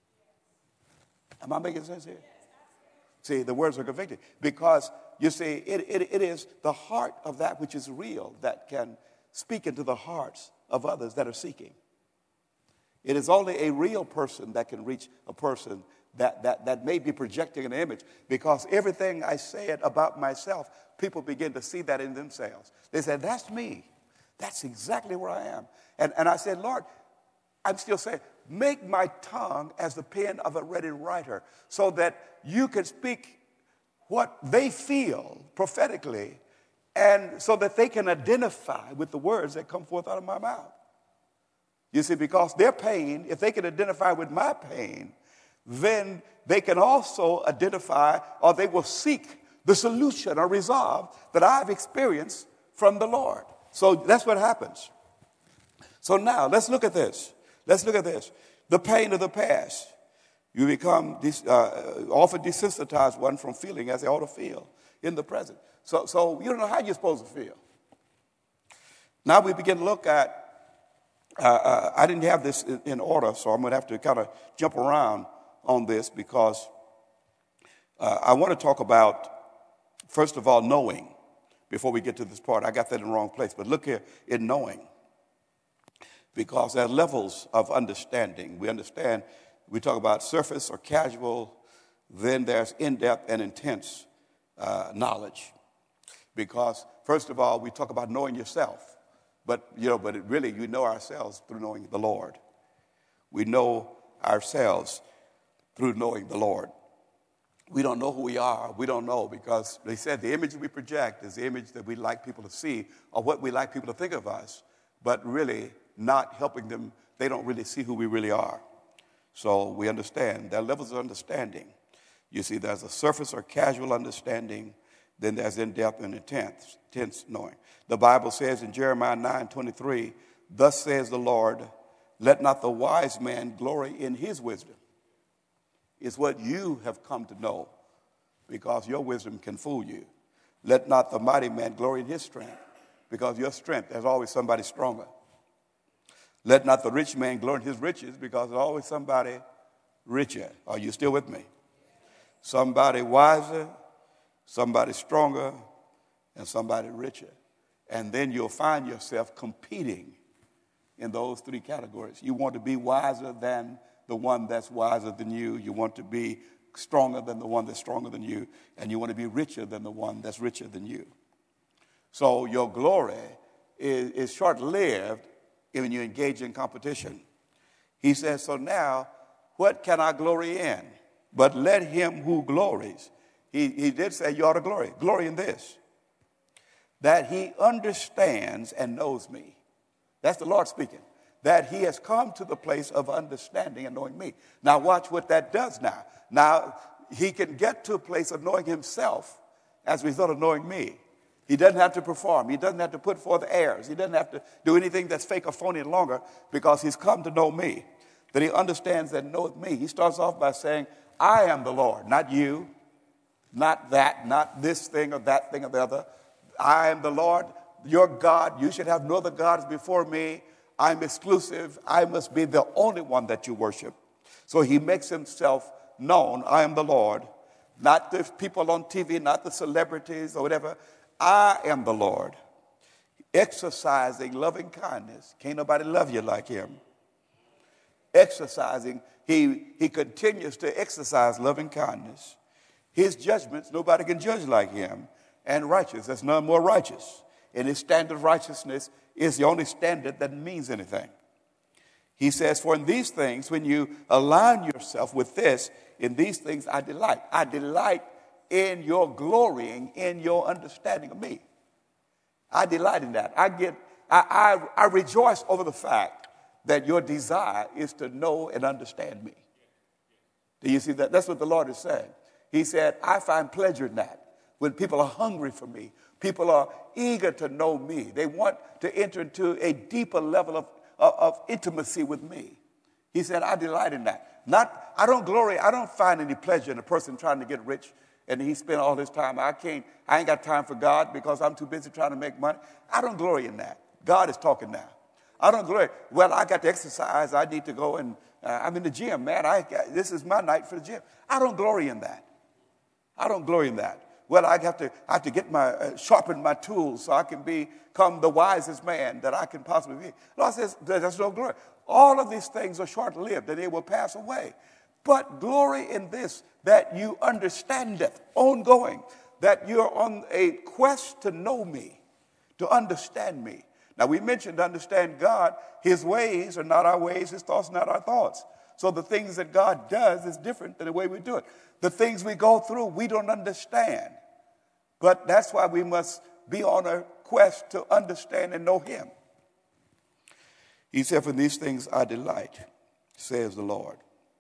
Am I making sense here? See, the words are convicting because, you see, it, it, it is the heart of that which is real that can speak into the hearts of others that are seeking. It is only a real person that can reach a person that, that, that may be projecting an image, because everything I said about myself, people begin to see that in themselves. They said, that's me. That's exactly where I am. And, and I said, Lord, I'm still saying, make my tongue as the pen of a ready writer so that you can speak what they feel prophetically, and so that they can identify with the words that come forth out of my mouth. You see, because their pain, if they can identify with my pain, then they can also identify, or they will seek the solution or resolve that I've experienced from the Lord. So that's what happens. So now let's look at this. Let's look at this. The pain of the past. You become des- uh, often desensitized one from feeling as they ought to feel in the present. So, so you don't know how you're supposed to feel. Now we begin to look at, uh, uh, I didn't have this in, in order, so I'm going to have to kind of jump around on this because uh, I want to talk about, first of all, knowing. Before we get to this part, I got that in the wrong place. But look here, in knowing. Because there are levels of understanding. We understand, we talk about surface or casual, then there's in-depth and intense uh, knowledge. Because, first of all, we talk about knowing yourself. But, you know, but it really, you know ourselves through knowing the Lord. We know ourselves through knowing the Lord. We don't know who we are. We don't know because they said the image we project is the image that we like people to see or what we like people to think of us, but really not helping them. They don't really see who we really are. So we understand. There are levels of understanding. You see, there's a surface or casual understanding. Then there's in-depth and intense, intense knowing. The Bible says in Jeremiah nine twenty-three, thus says the Lord, let not the wise man glory in his wisdom. It's what you have come to know, because your wisdom can fool you. Let not the mighty man glory in his strength, because your strength, there's always somebody stronger. Let not the rich man glory in his riches, because there's always somebody richer. Are you still with me? Somebody wiser, somebody stronger, and somebody richer. And then you'll find yourself competing in those three categories. You want to be wiser than the one that's wiser than you. You want to be stronger than the one that's stronger than you. And you want to be richer than the one that's richer than you. So your glory is, is short-lived when you engage in competition. He says, so now, what can I glory in? But let him who glories. He, he did say you ought to glory. Glory in this, that he understands and knows me. That's the Lord speaking. That he has come to the place of understanding and knowing me. Now watch what that does now. Now he can get to a place of knowing himself as a result of knowing me. He doesn't have to perform. He doesn't have to put forth airs. He doesn't have to do anything that's fake or phony longer, because he's come to know me. That he understands and knoweth me. He starts off by saying, I am the Lord, not you, not that, not this thing or that thing or the other. I am the Lord, your God. You should have no other gods before me. I'm exclusive. I must be the only one that you worship. So he makes himself known. I am the Lord. Not the people on T V, not the celebrities or whatever. I am the Lord. Exercising loving kindness. Can't nobody love you like him. Exercising. He, he continues to exercise loving kindness. His judgments, nobody can judge like him. And righteous. There's none more righteous. And his standard of righteousness is the only standard that means anything. He says, for in these things, when you align yourself with this, in these things I delight. I delight in your glorying, in your understanding of me. I delight in that. I get, I, I, I rejoice over the fact that your desire is to know and understand me. Do you see that? That's what the Lord is saying. He said, I find pleasure in that. When people are hungry for me, people are eager to know me. They want to enter into a deeper level of, of, of intimacy with me. He said, I delight in that. Not, I don't glory, I don't find any pleasure in a person trying to get rich and he spent all his time. I can't, I ain't got time for God because I'm too busy trying to make money. I don't glory in that. God is talking now. I don't glory. Well, I got to exercise. I need to go and uh, I'm in the gym, man. I got, this is my night for the gym. I don't glory in that. I don't glory in that. Well, I have to, I have to get my, uh, sharpen my tools so I can become the wisest man that I can possibly be. The Lord says, there's no glory. All of these things are short-lived and they will pass away. But glory in this, that you understand it, ongoing, that you're on a quest to know me, to understand me. Now, we mentioned to understand God. His ways are not our ways. His thoughts are not our thoughts. So the things that God does is different than the way we do it. The things we go through, we don't understand. But that's why we must be on a quest to understand and know him. He said, for these things I delight, says the Lord.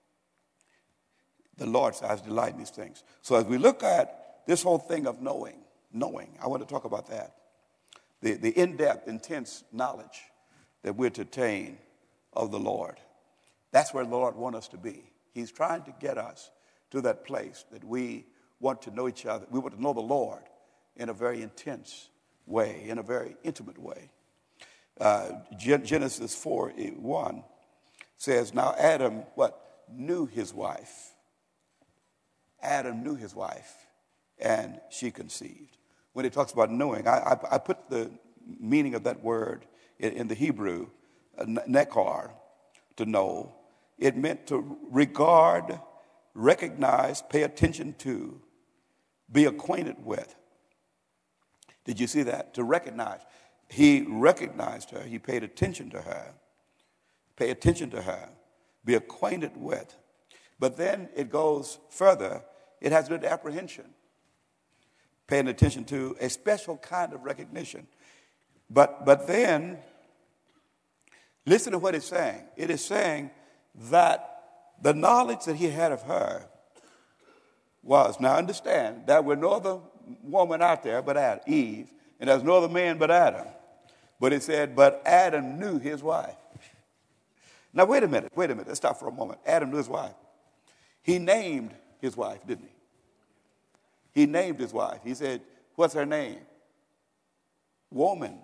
The Lord says, I delight in these things. So as we look at this whole thing of knowing, knowing, I want to talk about that. The, the in-depth, intense knowledge that we're to attain of the Lord. That's where the Lord wants us to be. He's trying to get us to that place that we want to know each other. We want to know the Lord in a very intense way, in a very intimate way. Uh, Genesis four one says, now Adam, what? Knew his wife. Adam knew his wife, and she conceived. When it talks about knowing, I, I, I put the meaning of that word in, in the Hebrew, uh, nekar, to know. It meant to regard, recognize, pay attention to, be acquainted with. Did you see that? To recognize. He recognized her. He paid attention to her. Pay attention to her. Be acquainted with. But then it goes further. It has good apprehension. Paying attention to a special kind of recognition. But, but then, listen to what it's saying. It is saying that the knowledge that he had of her was, now understand, there were no other woman out there but Adam, Eve, and there's no other man but Adam. But it said, but Adam knew his wife. Now, wait a minute, wait a minute. Let's stop for a moment. Adam knew his wife. He named his wife, didn't he? He named his wife. He said, what's her name? Woman.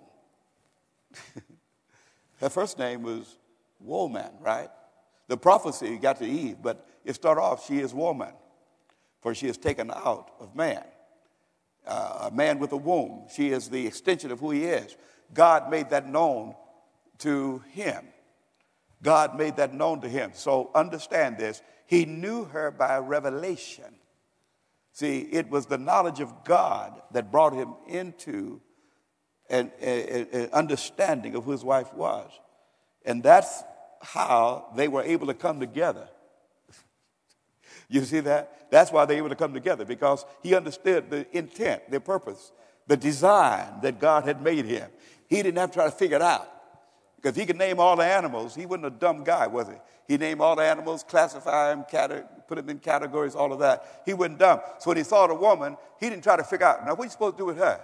Her first name was woman, right? The prophecy got to Eve, but it started off, she is woman, for she is taken out of man. Uh, a man with a womb. She is the extension of who he is. God made that known to him. God made that known to him. So understand this. He knew her by revelation. See, it was the knowledge of God that brought him into an, an understanding of who his wife was. And that's how they were able to come together. You see that? That's why they were able to come together, because he understood the intent, the purpose, the design that God had made him. He didn't have to try to figure it out, because he could name all the animals. He wasn't a dumb guy, was he? He named all the animals, classify them, put them in categories, all of that. He wasn't dumb. So when he saw the woman, he didn't try to figure out, now what are you supposed to do with her?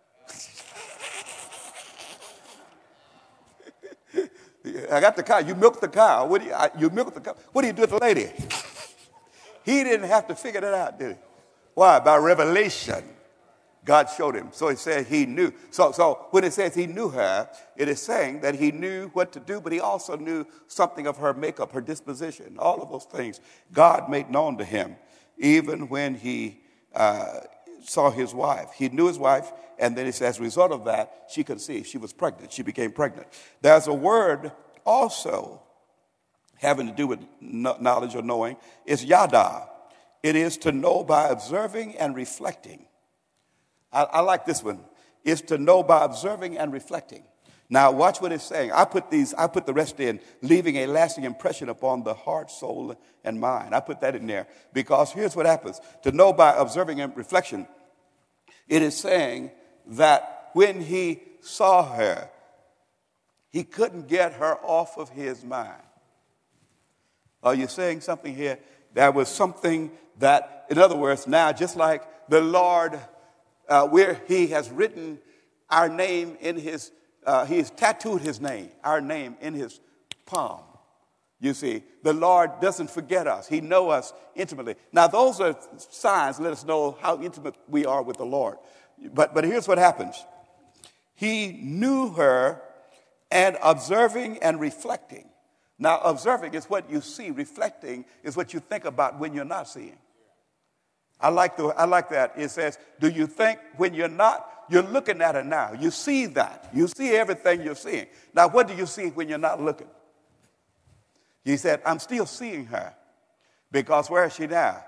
I got the cow. You milk the cow. What do you, I, you milk the cow. What do you do with the lady? He didn't have to figure that out, did he? Why? By revelation, God showed him. So he said he knew. So, so when it says he knew her, it is saying that he knew what to do, but he also knew something of her makeup, her disposition, all of those things God made known to him, even when he uh, saw his wife. He knew his wife, and then it says, as a result of that, she conceived. She was pregnant. She became pregnant. There's a word also having to do with knowledge or knowing, is yada. It is to know by observing and reflecting. I, I like this one. It's to know by observing and reflecting. Now watch what it's saying. I put these, I put the rest in, leaving a lasting impression upon the heart, soul, and mind. I put that in there because here's what happens. To know by observing and reflection, it is saying that when he saw her, he couldn't get her off of his mind. Are you saying something here? There was something that, in other words, now just like the Lord, uh, where he has written our name in his, uh, he has tattooed his name, our name in his palm. You see, the Lord doesn't forget us. He knows us intimately. Now, those are signs that let us know how intimate we are with the Lord. But, but here's what happens. He knew her, and observing and reflecting. Now, observing is what you see. Reflecting is what you think about when you're not seeing. I like, the, I like that. It says, do you think when you're not, you're looking at her now. You see that. You see everything you're seeing. Now, what do you see when you're not looking? He said, I'm still seeing her because where is she now?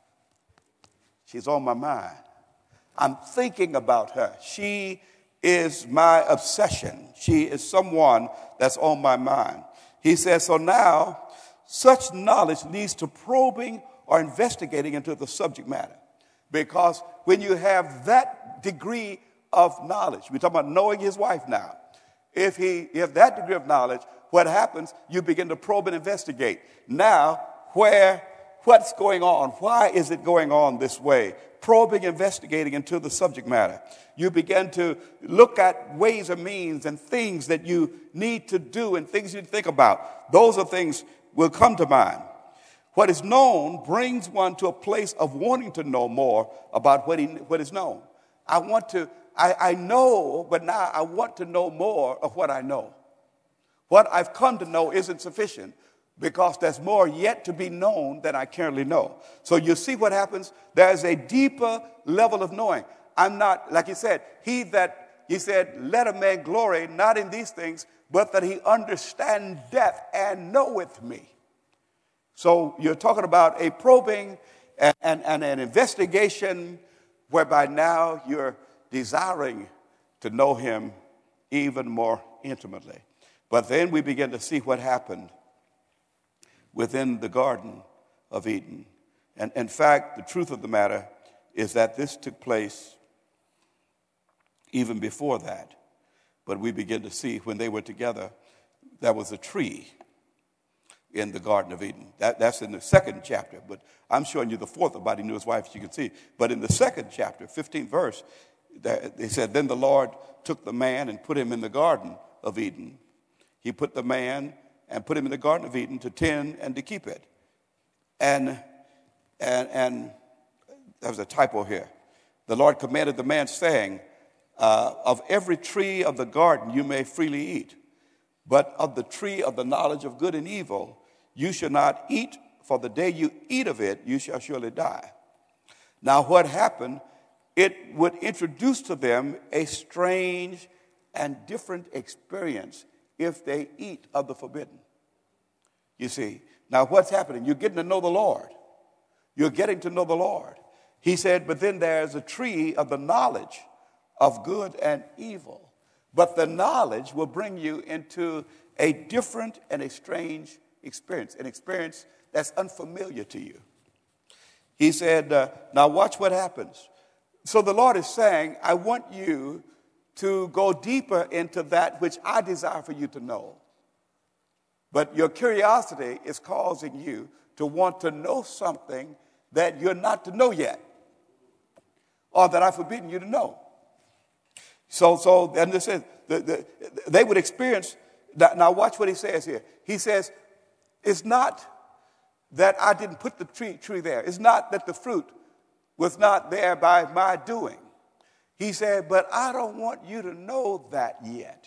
She's on my mind. I'm thinking about her. She is my obsession. She is someone that's on my mind. He says, so now such knowledge leads to probing or investigating into the subject matter. Because when you have that degree of knowledge, we're talking about knowing his wife now. If he if that degree of knowledge, what happens, you begin to probe and investigate. Now, where, what's going on? Why is it going on this way? Probing, investigating into the subject matter. You begin to look at ways and means and things that you need to do and things you think about. Those are things will come to mind. What is known brings one to a place of wanting to know more about what, he, what is known. I want to, I, I know, but now I want to know more of what I know. What I've come to know isn't sufficient because there's more yet to be known than I currently know. So you see what happens? There's a deeper level of knowing. I'm not, like he said, he that, he said, let a man glory not in these things, but that he understand death and knoweth me. So you're talking about a probing and, and, and an investigation whereby now you're desiring to know him even more intimately. But then we begin to see what happened within the Garden of Eden. And in fact, the truth of the matter is that this took place even before that. But we begin to see when they were together, there was a tree in the Garden of Eden. That, that's in the second chapter, but I'm showing you the fourth about he knew his wife, as you can see. But in the second chapter, fifteenth verse, they said, then the Lord took the man and put him in the Garden of Eden. He put the man and put him in the Garden of Eden to tend and to keep it. And, and, and there was a typo here. The Lord commanded the man, saying, uh, of every tree of the garden you may freely eat, but of the tree of the knowledge of good and evil you shall not eat, for the day you eat of it, you shall surely die. Now what happened, it would introduce to them a strange and different experience if they eat of the forbidden. You see, now what's happening? You're getting to know the Lord. You're getting to know the Lord. He said, but then there's a tree of the knowledge of good and evil. But the knowledge will bring you into a different and a strange experience, an experience that's unfamiliar to you. He said, uh, now watch what happens. So the Lord is saying, I want you to go deeper into that which I desire for you to know. But your curiosity is causing you to want to know something that you're not to know yet, or that I've forbidden you to know. So, so and this is, the, the, they would experience that. Now watch what he says here. He says, it's not that I didn't put the tree, tree there. It's not that the fruit was not there by my doing. He said, but I don't want you to know that yet.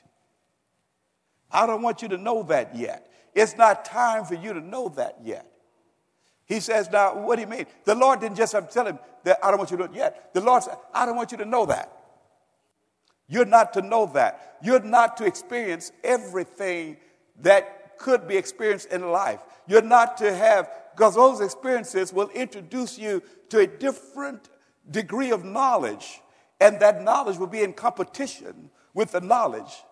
I don't want you to know that yet. It's not time for you to know that yet. He says, now, what do you mean? The Lord didn't just tell him that I don't want you to know it yet. The Lord said, I don't want you to know that. You're not to know that. You're not to experience everything that could be experienced in life. You're not to have, because those experiences will introduce you to a different degree of knowledge, and that knowledge will be in competition with the knowledge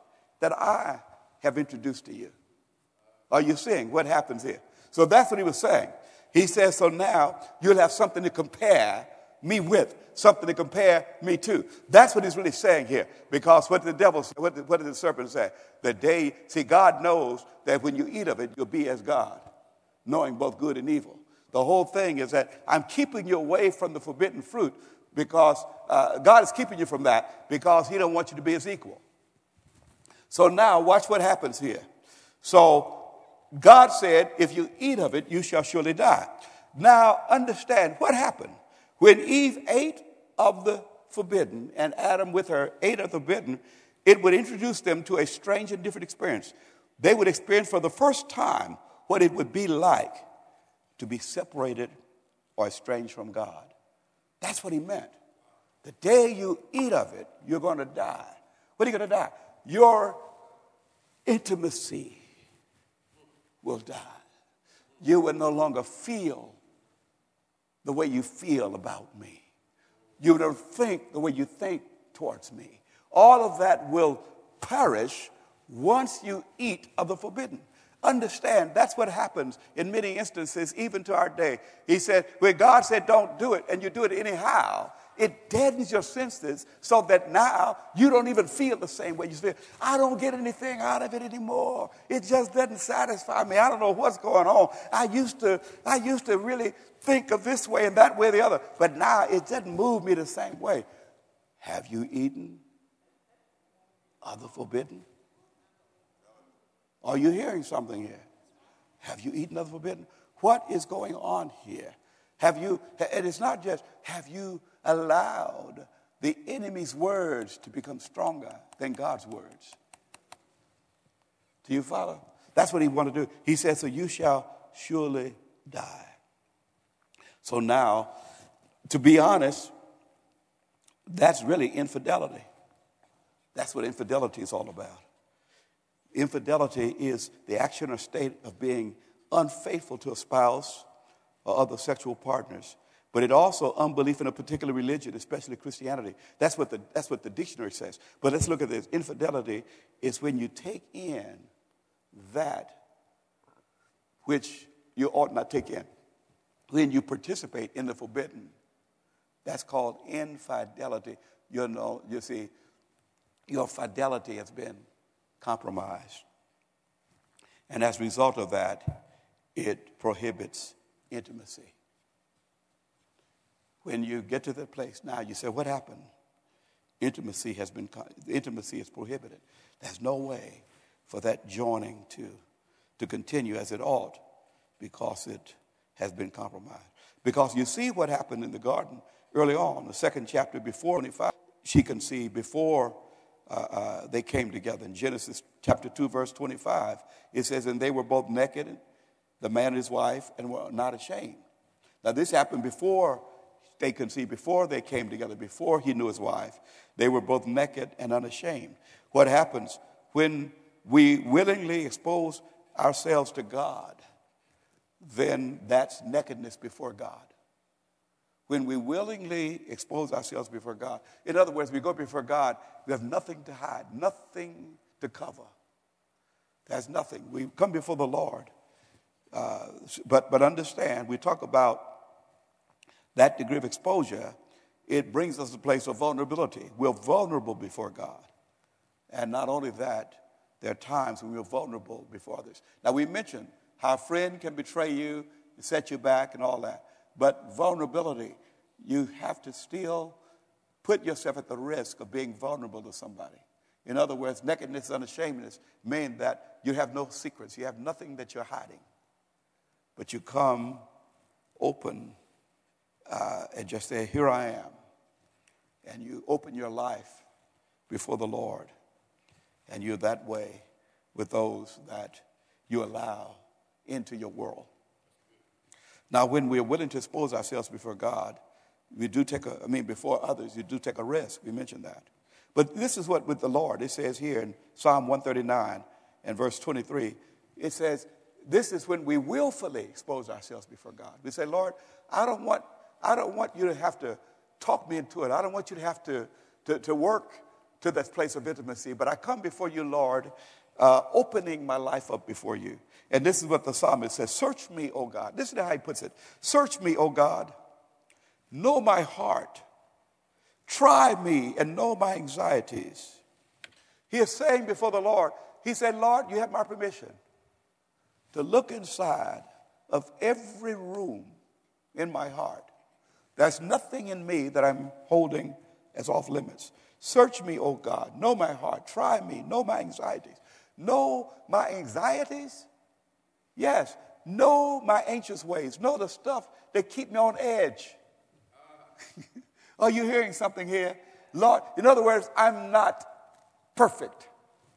that I have introduced to you. Are you seeing what happens here? So that's what he was saying. He says, so now you'll have something to compare me with, something to compare me to. That's what he's really saying here. Because what did the devil say? What did, what did the serpent say? The day, see, God knows that when you eat of it, you'll be as God, knowing both good and evil. The whole thing is that I'm keeping you away from the forbidden fruit because uh, God is keeping you from that because he don't want you to be his equal. So now watch what happens here. So God said, if you eat of it, you shall surely die. Now understand what happened. When Eve ate of the forbidden and Adam with her ate of the forbidden, it would introduce them to a strange and different experience. They would experience for the first time what it would be like to be separated or estranged from God. That's what he meant. The day you eat of it, you're going to die. What are you going to die? Your intimacy will die. You will no longer feel the way you feel about me. You don't think the way you think towards me. All of that will perish once you eat of the forbidden. Understand, that's what happens in many instances, even to our day. He said, when God said don't do it, and you do it anyhow, it deadens your senses so that now you don't even feel the same way you feel. I don't get anything out of it anymore. It just doesn't satisfy me. I don't know what's going on. I used to, I used to really think of this way and that way or the other, but now it doesn't move me the same way. Have you eaten of the forbidden? Are you hearing something here? Have you eaten of the forbidden? What is going on here? Have you, and it's not just, have you allowed the enemy's words to become stronger than God's words? Do you follow? That's what he wanted to do. He said, so you shall surely die. So now, to be honest, that's really infidelity. That's what infidelity is all about. Infidelity is the action or state of being unfaithful to a spouse or other sexual partners. But it also unbelief in a particular religion, especially Christianity. That's what the, that's what the dictionary says. But let's look at this. Infidelity is when you take in that which you ought not take in. When you participate in the forbidden. That's called infidelity. You know, you see, your fidelity has been compromised. And as a result of that, it prohibits intimacy. When you get to that place, now you say, what happened? Intimacy has been, intimacy is prohibited. There's no way for that joining to, to continue as it ought because it has been compromised. Because you see what happened in the garden early on, the second chapter before twenty-five, she conceived before uh, uh, they came together. In Genesis chapter two, verse twenty-five, it says, and they were both naked, the man and his wife, and were not ashamed. Now this happened before they conceived, before they came together, before he knew his wife. They were both naked and unashamed. What happens when we willingly expose ourselves to God? Then that's nakedness before God. When we willingly expose ourselves before God. In other words, we go before God, we have nothing to hide, nothing to cover. There's nothing. We come before the Lord. Uh, but, but understand, we talk about that degree of exposure, it brings us to a place of vulnerability. We're vulnerable before God. And not only that, there are times when we're vulnerable before others. Now, we mentioned how a friend can betray you, set you back and all that. But vulnerability, you have to still put yourself at the risk of being vulnerable to somebody. In other words, nakedness and unashamedness mean that you have no secrets. You have nothing that you're hiding. But you come open uh, and just say, here I am. And you open your life before the Lord. And you're that way with those that you allow into your world. Now, when we're willing to expose ourselves before God, we do take a, I mean, before others, you do take a risk. We mentioned that. But this is what with the Lord, it says here in Psalm one thirty-nine and verse twenty-three, it says, this is when we willfully expose ourselves before God. We say, Lord, I don't want, I don't want you to have to talk me into it. I don't want you to have to, to, to work to this place of intimacy. But I come before you, Lord, uh, opening my life up before you. And this is what the psalmist says, search me, O God. This is how he puts it. Search me, O God. Know my heart. Try me and know my anxieties. He is saying before the Lord, he said, Lord, you have my permission to look inside of every room in my heart. There's nothing in me that I'm holding as off limits. Search me, O God. Know my heart. Try me. Know my anxieties. Know my anxieties? Yes. Know my anxious ways. Know the stuff that keep me on edge. Are you hearing something here? Lord, in other words, I'm not perfect.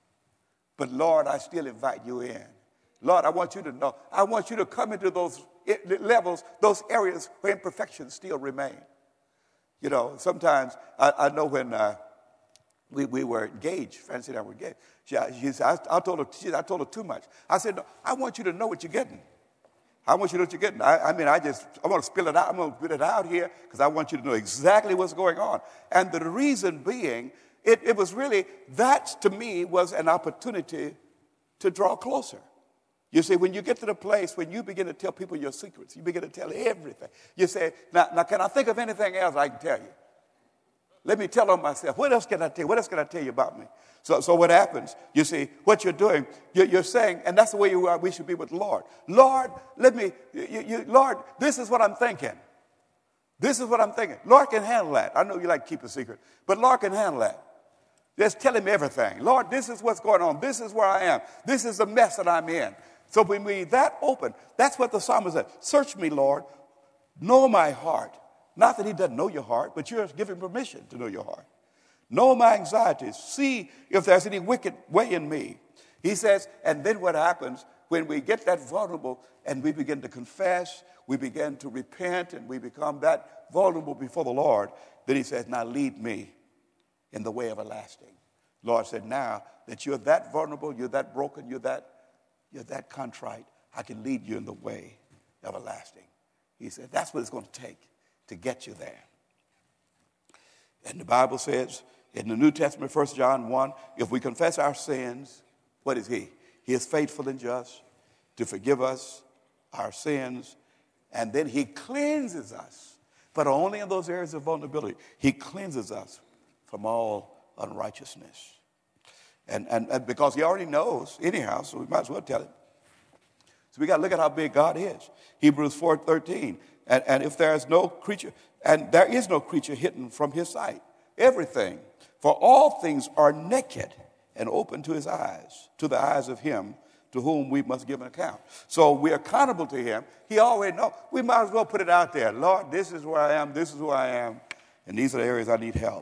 But Lord, I still invite you in. Lord, I want you to know. I want you to come into those levels, those areas where imperfections still remain. You know, sometimes I, I know when uh, we, we were engaged, Francie and I were engaged, she, she said, I, I, told her, she, I told her too much. I said, no, I want you to know what you're getting. I want you to know what you're getting. I, I mean, I just, I want to spill it out. I'm going to spit it out here because I want you to know exactly what's going on. And the reason being, it, it was really, that to me was an opportunity to draw closer. You see, when you get to the place when you begin to tell people your secrets, you begin to tell everything. You say, now, now can I think of anything else I can tell you? Let me tell on myself. What else can I tell you? What else can I tell you about me? So, so what happens? You see, what you're doing, you're, you're saying, and that's the way you are, we should be with the Lord. Lord, let me, you, you, Lord, this is what I'm thinking. This is what I'm thinking. Lord can handle that. I know you like to keep a secret, but Lord can handle that. Just tell him everything. Lord, this is what's going on. This is where I am. This is the mess that I'm in. So when we that open, that's what the psalmist said. Search me, Lord. Know my heart. Not that he doesn't know your heart, but you're giving permission to know your heart. Know my anxieties. See if there's any wicked way in me. He says, and then what happens when we get that vulnerable and we begin to confess, we begin to repent, and we become that vulnerable before the Lord, then he says, now lead me in the way everlasting. Lord said, now that you're that vulnerable, you're that broken, you're that, you're that contrite, I can lead you in the way everlasting. He said, that's what it's going to take to get you there. And the Bible says in the New Testament, First John one, if we confess our sins, what is he? He is faithful and just to forgive us our sins, and then he cleanses us, but only in those areas of vulnerability. He cleanses us from all unrighteousness. And, and, and because he already knows anyhow, so we might as well tell him. So we got to look at how big God is. Hebrews four thirteen. And, and if there is no creature, and there is no creature hidden from his sight, everything, for all things are naked and open to his eyes, to the eyes of him to whom we must give an account. So we're accountable to him. He already knows. We might as well put it out there. Lord, this is where I am, this is who I am, and these are the areas I need help.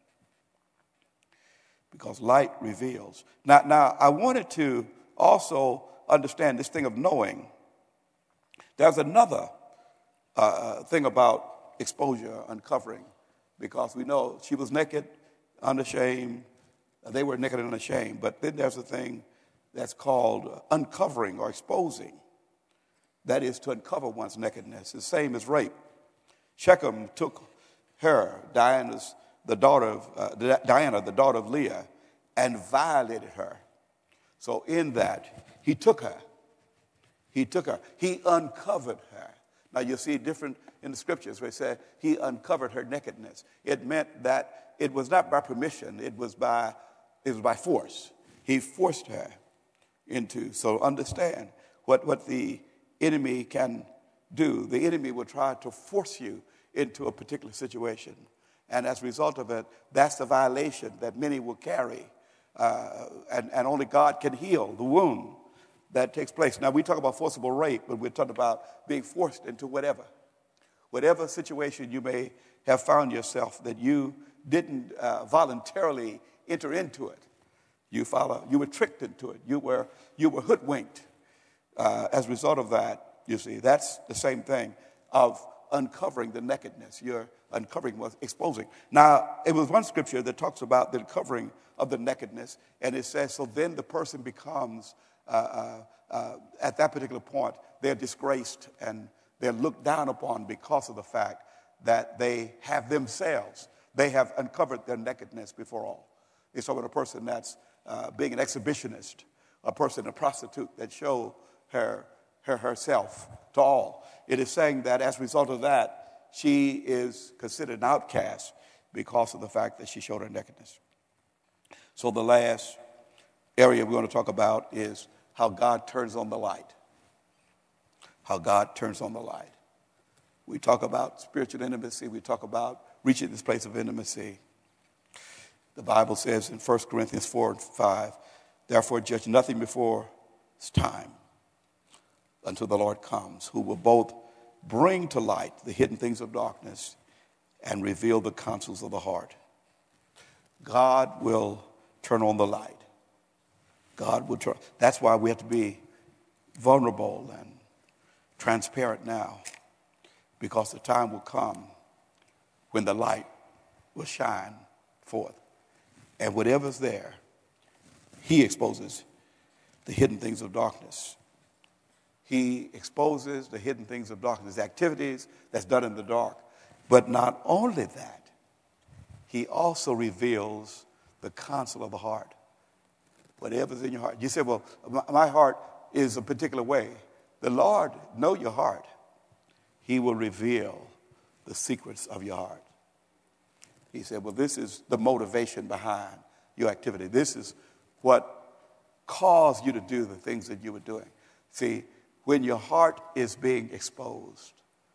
Because light reveals. Now, now I wanted to also understand this thing of knowing. There's another uh, thing about exposure, uncovering, because we know she was naked, unashamed. They were naked and unashamed. But then there's a thing that's called uncovering or exposing. That is to uncover one's nakedness. The same as rape. Shechem took her, Diana's, the daughter of uh, Diana, the daughter of Leah, and violated her. So in that, he took her. He took her. He uncovered her. Now you see different in the scriptures where it said he uncovered her nakedness. It meant that it was not by permission. It was by it was by force. He forced her into. So understand what, what the enemy can do. The enemy will try to force you into a particular situation. And as a result of it, that's the violation that many will carry. Uh, and, and only God can heal the wound that takes place. Now, we talk about forcible rape, but we're talking about being forced into whatever. Whatever situation you may have found yourself that you didn't uh, voluntarily enter into it. You follow, you were tricked into it. You were, you were hoodwinked. Uh, as a result of that, you see, that's the same thing of uncovering the nakedness. You're uncovering, was exposing. Now, it was one scripture that talks about the uncovering of the nakedness, and it says, so then the person becomes, uh, uh, uh, at that particular point, they're disgraced and they're looked down upon because of the fact that they have themselves, they have uncovered their nakedness before all. He's talking about a person that's uh, being an exhibitionist, a person, a prostitute that show her, her herself to all. It is saying that as a result of that, she is considered an outcast because of the fact that she showed her nakedness. So the last area we want to talk about is how God turns on the light. How God turns on the light. We talk about spiritual intimacy. We talk about reaching this place of intimacy. The Bible says in First Corinthians four and five, therefore judge nothing before it's time until the Lord comes, who will both bring to light the hidden things of darkness and reveal the counsels of the heart. God will turn on the light. God will turn. That's why we have to be vulnerable and transparent now, because the time will come when the light will shine forth. And whatever's there, he exposes the hidden things of darkness. He exposes the hidden things of darkness, activities that's done in the dark. But not only that, he also reveals the counsel of the heart. Whatever's in your heart. You say, well, my heart is a particular way. The Lord knows your heart. He will reveal the secrets of your heart. He said, well, this is the motivation behind your activity. This is what caused you to do the things that you were doing. See, when your heart is being exposed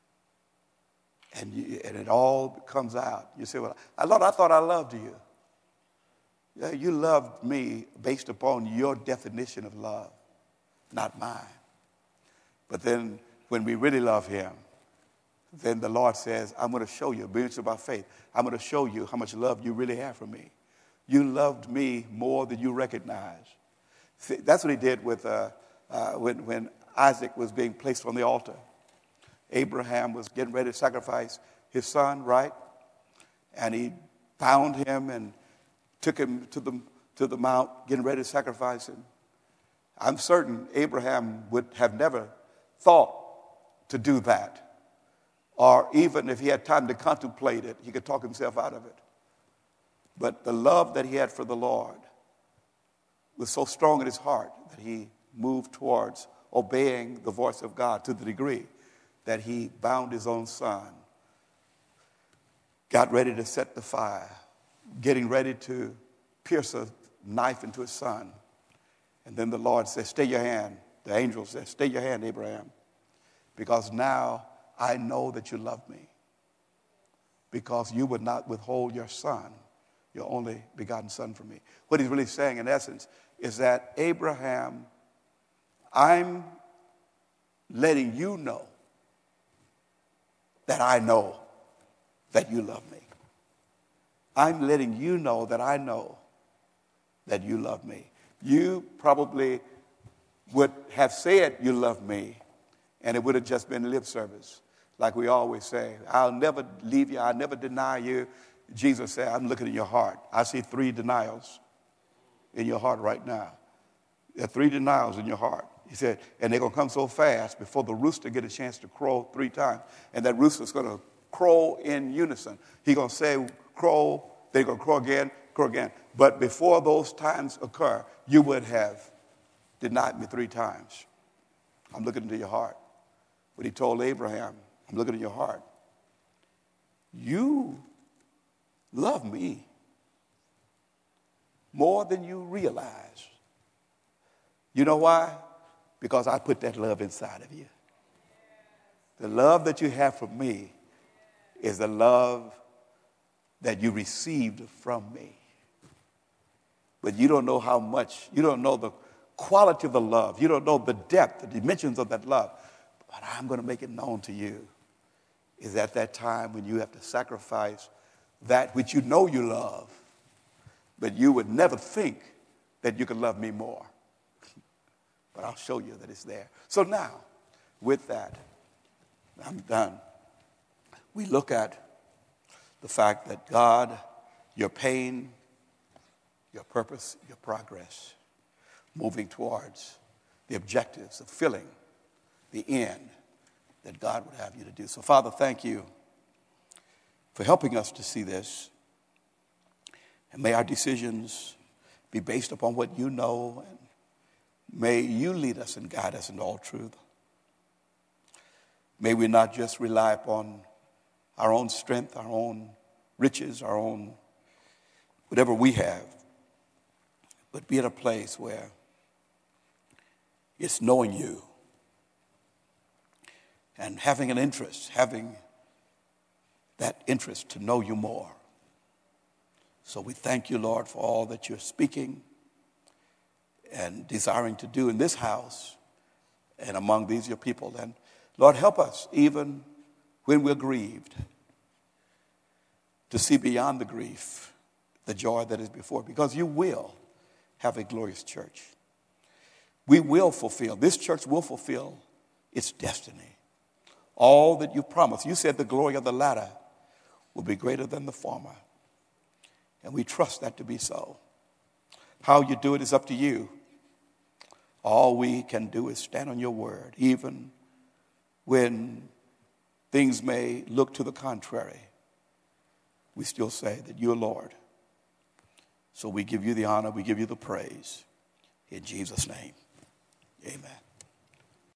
and, you, and it all comes out, you say, well, Lord, I thought I loved you. Yeah, you loved me based upon your definition of love, not mine. But then when we really love him, then the Lord says, I'm going to show you, obedience by faith. I'm going to show you how much love you really have for me. You loved me more than you recognize. See, that's what he did with uh, uh, when, when Isaac was being placed on the altar. Abraham was getting ready to sacrifice his son, right? And he bound him and took him to the, to the mount, getting ready to sacrifice him. I'm certain Abraham would have never thought to do that. Or even if he had time to contemplate it, he could talk himself out of it. But the love that he had for the Lord was so strong in his heart that he moved towards obeying the voice of God to the degree that he bound his own son, got ready to set the fire, getting ready to pierce a knife into his son. And then the Lord said, stay your hand. The angel said, stay your hand, Abraham, because now I know that you love me, because you would not withhold your son, your only begotten son, from me. What he's really saying, in essence, is that, Abraham, I'm letting you know that I know that you love me. I'm letting you know that I know that you love me. You probably would have said you love me, and it would have just been lip service. Like we always say, I'll never leave you, I'll never deny you. Jesus said, I'm looking in your heart. I see three denials in your heart right now. There are three denials in your heart. He said, and they're going to come so fast before the rooster get a chance to crow three times. And that rooster's going to crow in unison. He's going to say, crow, they're going to crow again, crow again. But before those times occur, you would have denied me three times. I'm looking into your heart. But he told Abraham, I'm looking at your heart. You love me more than you realize. You know why? Because I put that love inside of you. The love that you have for me is the love that you received from me. But you don't know how much, you don't know the quality of the love. You don't know the depth, the dimensions of that love. But I'm going to make it known to you is at that time when you have to sacrifice that which you know you love, but you would never think that you could love me more. But I'll show you that it's there. So now, with that, I'm done. We look at the fact that God, your pain, your purpose, your progress, moving towards the objectives of filling the end that God would have you to do. So, Father, thank you for helping us to see this. And may our decisions be based upon what you know, and may you lead us and guide us into all truth. May we not just rely upon our own strength, our own riches, our own whatever we have, but be at a place where it's knowing you and having an interest, having that interest to know you more. So we thank you, Lord, for all that you're speaking and desiring to do in this house and among these your people. And Lord, help us even when we're grieved to see beyond the grief the joy that is before, because you will have a glorious church. We will fulfill, this church will fulfill its destiny. All that you promised. You said the glory of the latter will be greater than the former. And we trust that to be so. How you do it is up to you. All we can do is stand on your word, even when things may look to the contrary. We still say that you're Lord. So we give you the honor, we give you the praise. In Jesus' name, amen.